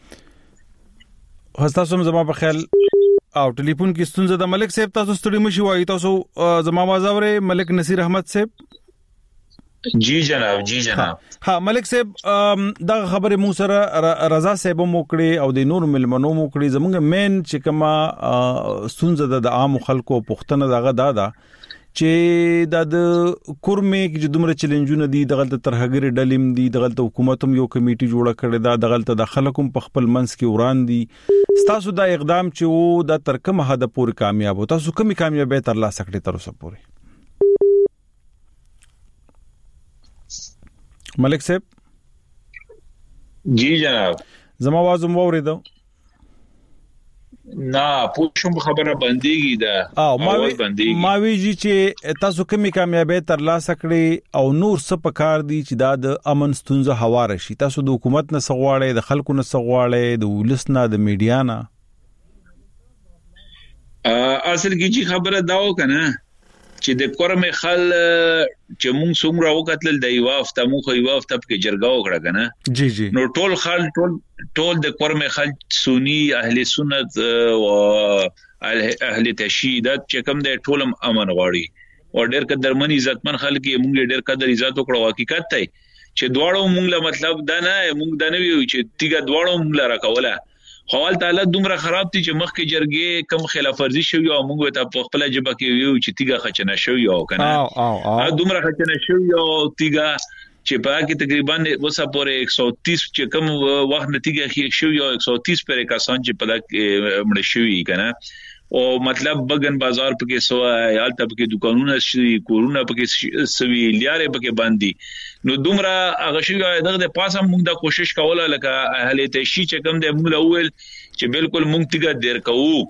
S1: تاسو زما په خیال او ټلیفون کې ستونزه د ملک صاحب تاسو ستړي مشي وایي تاسو زما आवाज اورئ ملک نصیر احمد صاحب
S11: جی جناب
S1: ها ملک صاحب دا خبره مو سره رضا صاحب مو کړی او د نور ملمنو مو کړی زمونږ مین چې کما ستونزه د عام خلکو پښتنه دغه دادا چې د کورمه کې دومره چیلنجونه دي دغه ترهګری ډلیم دي دغه حکومت هم یو کمیټي جوړه کړې ده دغه د خلکو په خپل منځ کې وران دي تاسو دا اقدام چې وو د ترکمه هدا پوری کامیاب او تاسو کومي کامیابی تر لاسه کړی تر اوسه پوری ملک صاحب
S11: جی جناب
S1: زما आवाज مو اوریدو
S11: نه پوښوم خبره بنديږي دا
S1: او ما ویجی چې تاسو کومي کامیابی تر لاسه کړی او نور څه پکار دي چې دا د امن ستونزه هواره شي تاسو د حکومت نه سغواړی د خلکو نه سغواړی د ولسنا د میډیا نه
S11: اصل کې چې خبره داو کنه چې د کورمه خل چې مونږ څومره وکتل د یو هفته مو خو یو هفته کې جرګه وکړه کنه
S1: جی
S11: نو ټول خل ټول د کورمه خل سنی اهل سنت او اهل تشیعه چې کوم د ټولم امن غواړي او ډېر قدر من عزتمن خلک مونږ ډېر قدر عزت وکړو حقیقت ته چې دواړو مونږ له مطلب دا نه مونږ دا نه ویو چې تیګه دواړو مونږ لاره کوله حوال تعالی دومره خراب دي چې مخکې جرګې کم خلاف ورزي شوی او موږ ته په خپل جبه کې ویو چې تیګه خچنه شوی او کنه دومره خچنه شوی او تیګه چې په کې تقریبا وسه پورې 130 چې کم وخت نتیجه کې شوی او 130 پر کسان چې په دغه مړ شوی کنه او مطلب بغن بازار پکې سو یال تب کې دکانونه شي کورونه پکې سوي لیاره پکې باندې نو دومره هغه شي دغه د پاسه موږ د کوشش کوله لکه اهل تشی چې کوم د موږ اول چې بالکل موږ تیګه ډیر کوو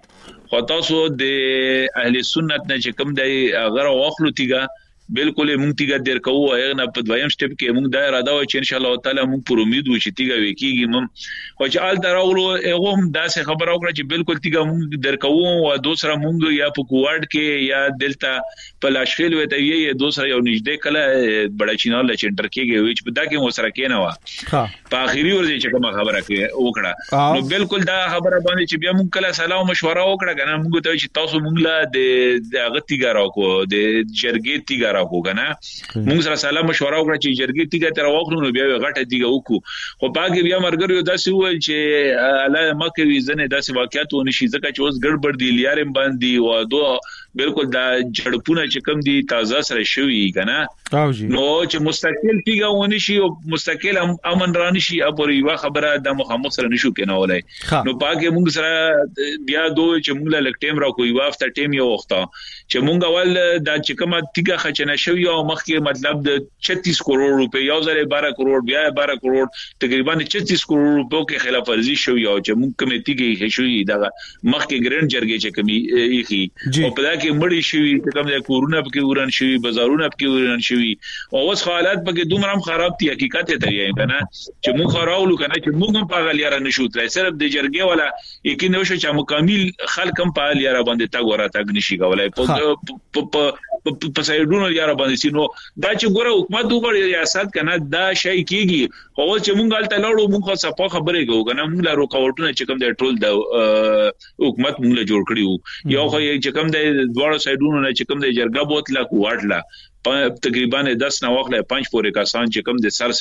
S11: خو تاسو د اهل سنت نه چې کوم دی غره واخلو تیګه بالکل مونږ تیګه در کوو هغه نه په دویم سټپ کې مونږ دا اراده و چې ان شاء الله تعالی مونږ پر امید و چې تیګه وکیږي مم خو چې آل دراولو هغه هم داسې خبر او کړ چې بالکل تیګه مونږ در کوو او دوسرا مونږ یا په کوارد کې یا دلتا په لاشخیل وته یې دوسرا یو نږدې کله بڑا چینال چنټر کې وي چې دا کې مو سره کې نه وا په اخیری ورځ چې کوم خبره کې وکړه نو بالکل دا خبره باندې چې بیا مونږ کله سلام مشوره وکړه کنه مونږ ته چې تاسو مونږ لا د غتیګا راکو د جرګې تیګا کو کنه موږ سره سلام مشوره وکړه چې جرګې تیګه تر واخلو نو بیا غټه تیګه وکړو خو پاګه بیا مرګر یو داسې ول چې الله مکه وی زنه داسې واقعیت ونشي ځکه چې اوس ګړبړ دی لیارم باندې او دوه بالکل دا جړپونه چې کم دي تازه سره شوی کنه نو چې مستقل تیګه ونشي او مستقل امن رانی شي اپور یو خبره د مخامخ سره نشو کنه ولای نو پاګه موږ سره بیا دوه چې موږ له ټیم را کوی وافته ټیم یو وخت چې موږ اول دا چې کومه تیګه خچنه شوی او مخکې مطلب د 36 کروڑ روپے یو ځله 12 کروڑ بیا 12 کروڑ تقریبا 36 کروڑ روپے کې خلاف ورزي شوی او چې موږ کمیټي کې شوی دا مخکې ګرند جرګې چې کمی یخي او په دا کې مړی شوی چې کوم د کورونه په وران شوی بازارونه په وران شوی او اوس حالات په کې دومره خراب دي حقیقت ته دی کنه چې موږ خراولو کنه چې موږ هم په غلیاره نشو تر صرف د جرګې ولا یقین نو شو چې مکمل خلک هم په غلیاره باندې تا ګوره تا نشي کولای په سایډونو یاره باندې سينو دا چې ګوره حکومت وګړي ریاست کنه دا شي کیږي او چې مونږ الته لاړو مونږه صفه خبرې کوو کنه مونږ لا رکاوټونه چې کوم د ټول د حکومت مونږ له جوړ کړیو یو خو چې کوم د دواړو سایډونو نه چې کوم د جرګه بوتله کوټلا تقریبا 10 نه واخله 5 پورې کسان چې کوم د سر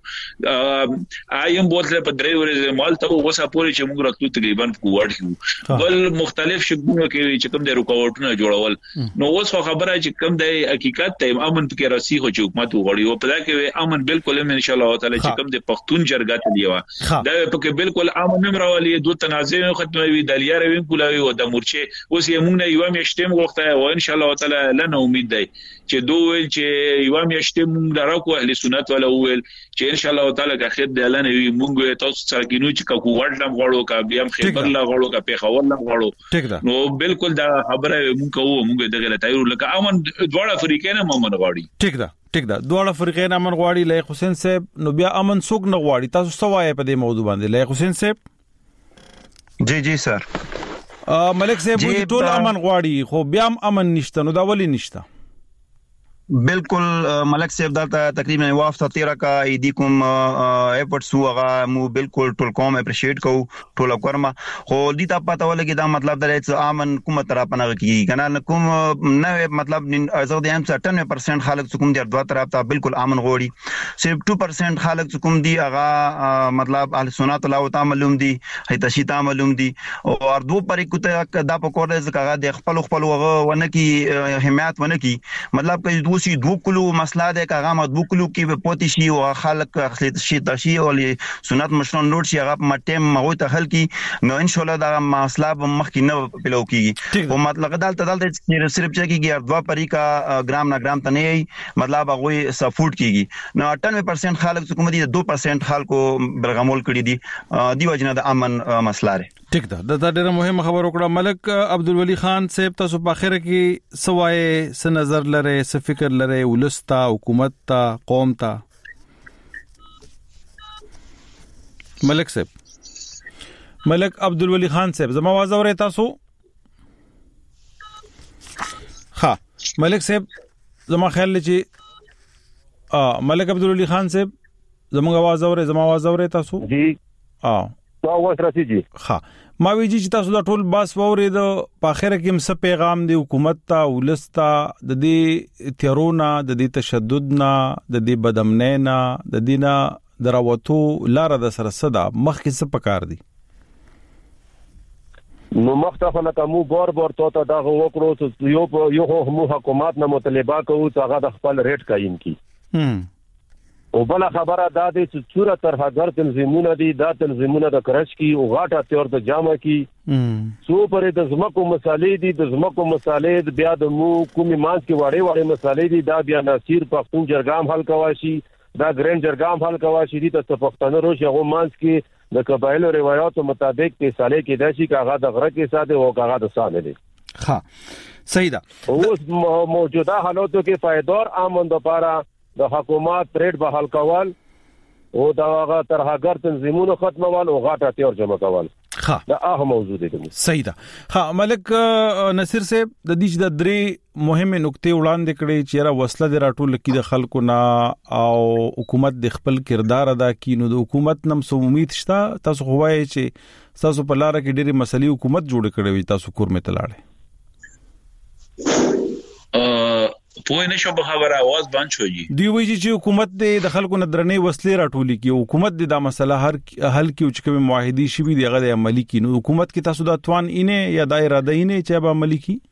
S11: سړیو ایم بوتله په درې ورځې مال ته وسه پورې چې موږ راتلو تقریبا کوټ کیو بل مختلف شګونه کې چې کوم د رکاوټونه جوړول نو اوس خبره چې کوم د حقیقت ته امن کې راسي هو چې حکومت وغړي او په دا کې امن بالکل ان شاء الله تعالی چې کوم د پښتون جرګه ته دیوا دا په کې بالکل امن هم راولي دوه تنازع ختموي د لیاره وین کولاوي او د مورچه اوس یې موږ نه یو میشتم غوښته او ان شاء الله تعالی لنه امید دی چې دوه چې یو میشته مونږ دراکو اهل سنت ولا ویل چې ان شاء الله تعالی کا خیر دی الله نه مونږ تاسو سره کینو چې کو وړلم غړو کا بیا خبر لا غړو کا په خول لا غړو نو بالکل دا خبره مونږ کوو مونږ دغه تایور لکه امن دواړه فریقین هم امن غواړي
S1: ټیک ده دواړه فریقین امن غواړي لای حسین صاحب نو بیا امن څوک نه غواړي تاسو سوای په دې موضوع باندې لای حسین صاحب
S10: جی سر
S1: ملک صاحب ټول امن غواړي خو بیا امن نشته نو دا ولی نشته
S10: بالکل ملک صاحب دا تقریبا وافته 13 کا ایدی کوم ایفورټس هغه مو بالکل ټول قوم اپریشیټ کو ټول کورما خو دې ته پته ولګي دا مطلب دا چې امن کومه طرف نه کیږي کنه کوم نه مطلب زه د ام 98% خلک کوم د دوه طرف ته بالکل امن غوړي صرف 2% خلک کوم دی هغه مطلب اهل سنت الله تعالی معلوم دي هیڅ شي معلوم دي او اردو پر کوته دا په کور ځکه د خپل ونه کی حمایت ونه کی مطلب که دوسی دو کلو مسله ده که هغه مدبو کلو کې پوتې شي او خلک اخلي شي تشي او سنت مشرون نوٹ شي هغه مټم مغو ته حل کی نو ان شاء الله دا مسله مخکې نه پلو کیږي او مطلب دالته چې صرف چې کیږي دوا پری کا ګرام نه ګرام ته نه مطلب هغه سپورټ کیږي نو 98% خلک کوم دي 2% خلکو برغمول کړي دي دی وجنه د امن مسله ده
S1: ټیک ده دا ډیره مهمه خبر وکړه ملک عبدالولی خان صاحب تاسو په اخر کې سوای س نظر لره س فکر لره ولستا حکومت تا قوم تا ملک صاحب ملک عبدالولی خان صاحب زما आवाज اورئ تاسو ها ملک صاحب زما خیال چې ملک عبدالولی خان صاحب زما आवाज اورئ تاسو
S8: جی
S1: تا
S8: واس راځي جی
S1: ها ما ویجی چې تاسو دا ټول باس وورید په اخر کې هم څه پیغام دی حکومت ته ولستا د دې تیرونا د دې تشدد نه د دې بدامنینا د دینه دراوتو لار د سره صدا مخ کې څه پکار دی
S8: نو مختلفه کومو بار ته دا وکړو چې یو حکومت نه مطالبه کوو چې هغه د خپل ریټ قایم کړي او بل خبره دا دي چې څوره تر هغه تنظیمونه دي دا تنظیمونه د کرش کی او غاټه تور د جامه کی سو پرې د زمکو مسالې دي د زمکو مسالې بیا د مو کومي مانس کې وړې مسالې دي دا بیا نصیر پښتون جرګام حل کواشي دا ګرین جرګام حل کواشي دي ته پښتون روش هغه مانس کې د قبایلو روایتو مطابق کې ساله کې داسي کاغه د غره کې ساده او کاغه د ساده دي.
S2: ها صحیح ده.
S8: اوس موجوده حالاتو کې پایدار امن لپاره د حکومت ریټ بحال کول او دا ترهګر تنظیمونو ختمول او غاټه تیار جمع کول.
S2: ها
S8: دا اهم موضوع دي.
S1: صحیح ده. ها ملک نصیر صاحب د دې د درې مهمه نقطې وړاندې کړې چې را وسله د راټول کې د خلکو نه او حکومت د خپل کردار ادا کړي. نو د حکومت نم سو امید شته تاسو خوایي چې تاسو په لار کې ډېری مسلې حکومت جوړ کړې وي تاسو کور مې تلاړې
S11: په نه شو به خبره आवाज بند شوږي.
S1: دی وایي چې حکومت د خلکو نه درنې وسلې راټولې کی حکومت د مسله هر حل کی او چې کوم معاهدي شي وي دغه د عملی کی. نو حکومت کې تاسو د توان اینه یا د اراده اینه چې به عملی کی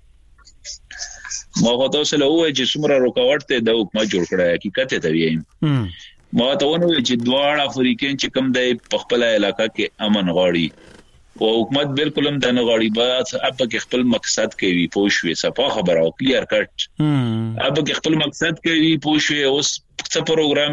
S11: ما غوښتل سره وای چې څومره رکاوټ ته د حکومت جوړ کړی حقیقت ته ویم. ما ته ونه چې دواړه افریقین چې کوم د خپل علاقې کې امن غواړي او حکومت بالکل هم د نه غواړي بس اپ کې خپل مقصد کوي پوښوي صفه خبره او کلیر کټ اپ کې خپل مقصد کوي پوښوي اوس څه پروګرام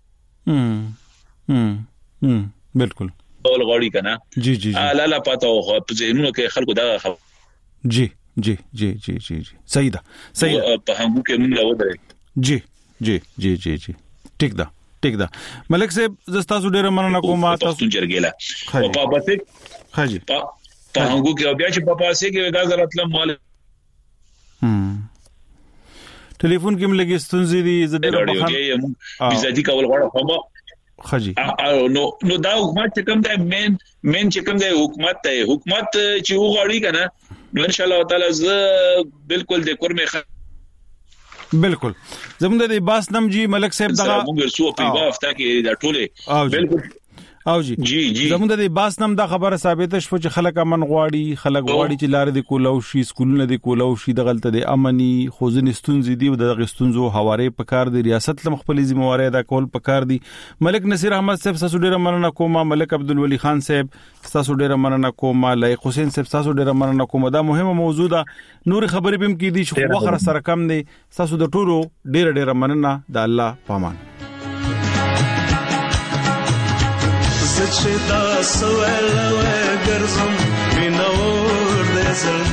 S1: بالکل
S11: ټول غواړي کنه.
S1: جی جی
S11: لا لا پاتو په ذهنونو کې خلکو دا
S1: جی جی جی جی جی جی صحیح ده. صحیح
S11: په هغه کې موږ ودرې.
S1: جی جی جی جی جی ټیک ده ټیک ده. ملک صاحب زستا سو ډیره مننه کوم تاسو
S11: جرګیلا او په پاتې
S1: حاجی
S11: په هغه کې بیا چې په پاسه کې دا زراتله مال
S1: ټلیفون کې ملګری ستونزې دي زړه په
S11: خان بيزادي کول غواړم خو
S1: حاجی
S11: نو دا حکومت کوم دا مین چې کوم دا حکومت چې وغواړي کنه نو ان شاء الله تعالی ز بالکل د کورمه
S1: بالکل زموږ د باس نم جی ملک صاحب دغه
S11: موږ سو په وافتا کې دا ټوله بالکل
S1: او جی زموږ د باس نم دا خبره ثابته شو چې خلک امن غواړي خلک غواړي چې لار د کولو شي سکولونه د کولو شي د غلطه د امني خوځن ستونزې دی او د غستونزو حواله پکار دی ریاست لم خپل ذمہواری ادا کول پکار دی. ملک نصیر احمد صاحب تاسو ډیره مننه کوم. ملک عبدالولی خان صاحب تاسو ډیره مننه کوم. لایق حسین صاحب تاسو ډیره مننه کوم. دا مهمه موضوع ده نور خبرې بم کې دي چې وخره سره کم دي. تاسو د ټولو ډیره مننه. د الله پامان
S9: چې دا سوال ګرځم مینور دې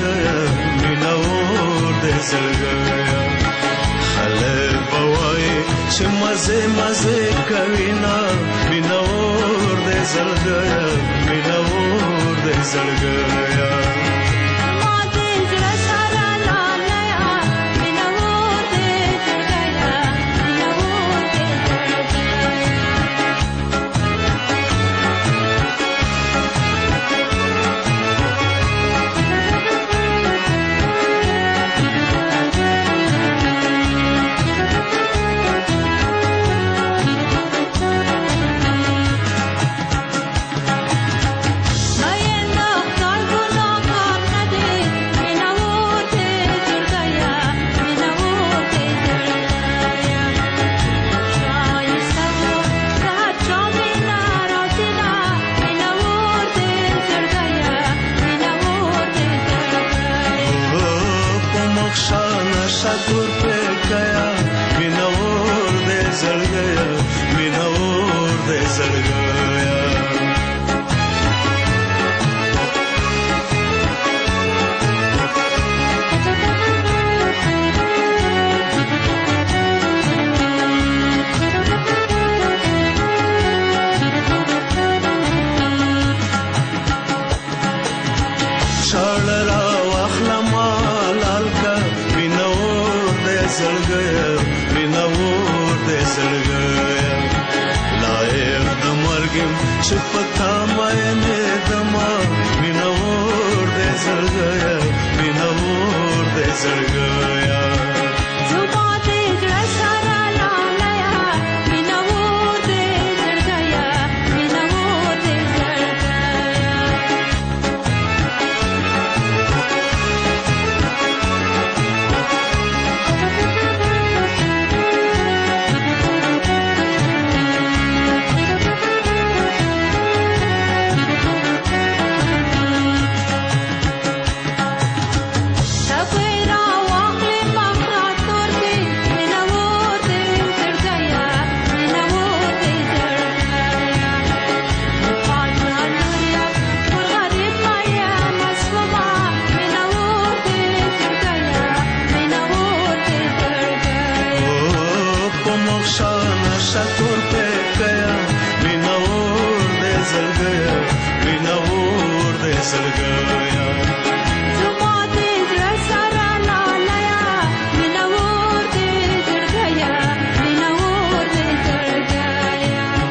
S9: زړګیا خلک بوای چې مزه کوي نا مینور دې زړګیا
S12: Tapera wa
S9: سرګر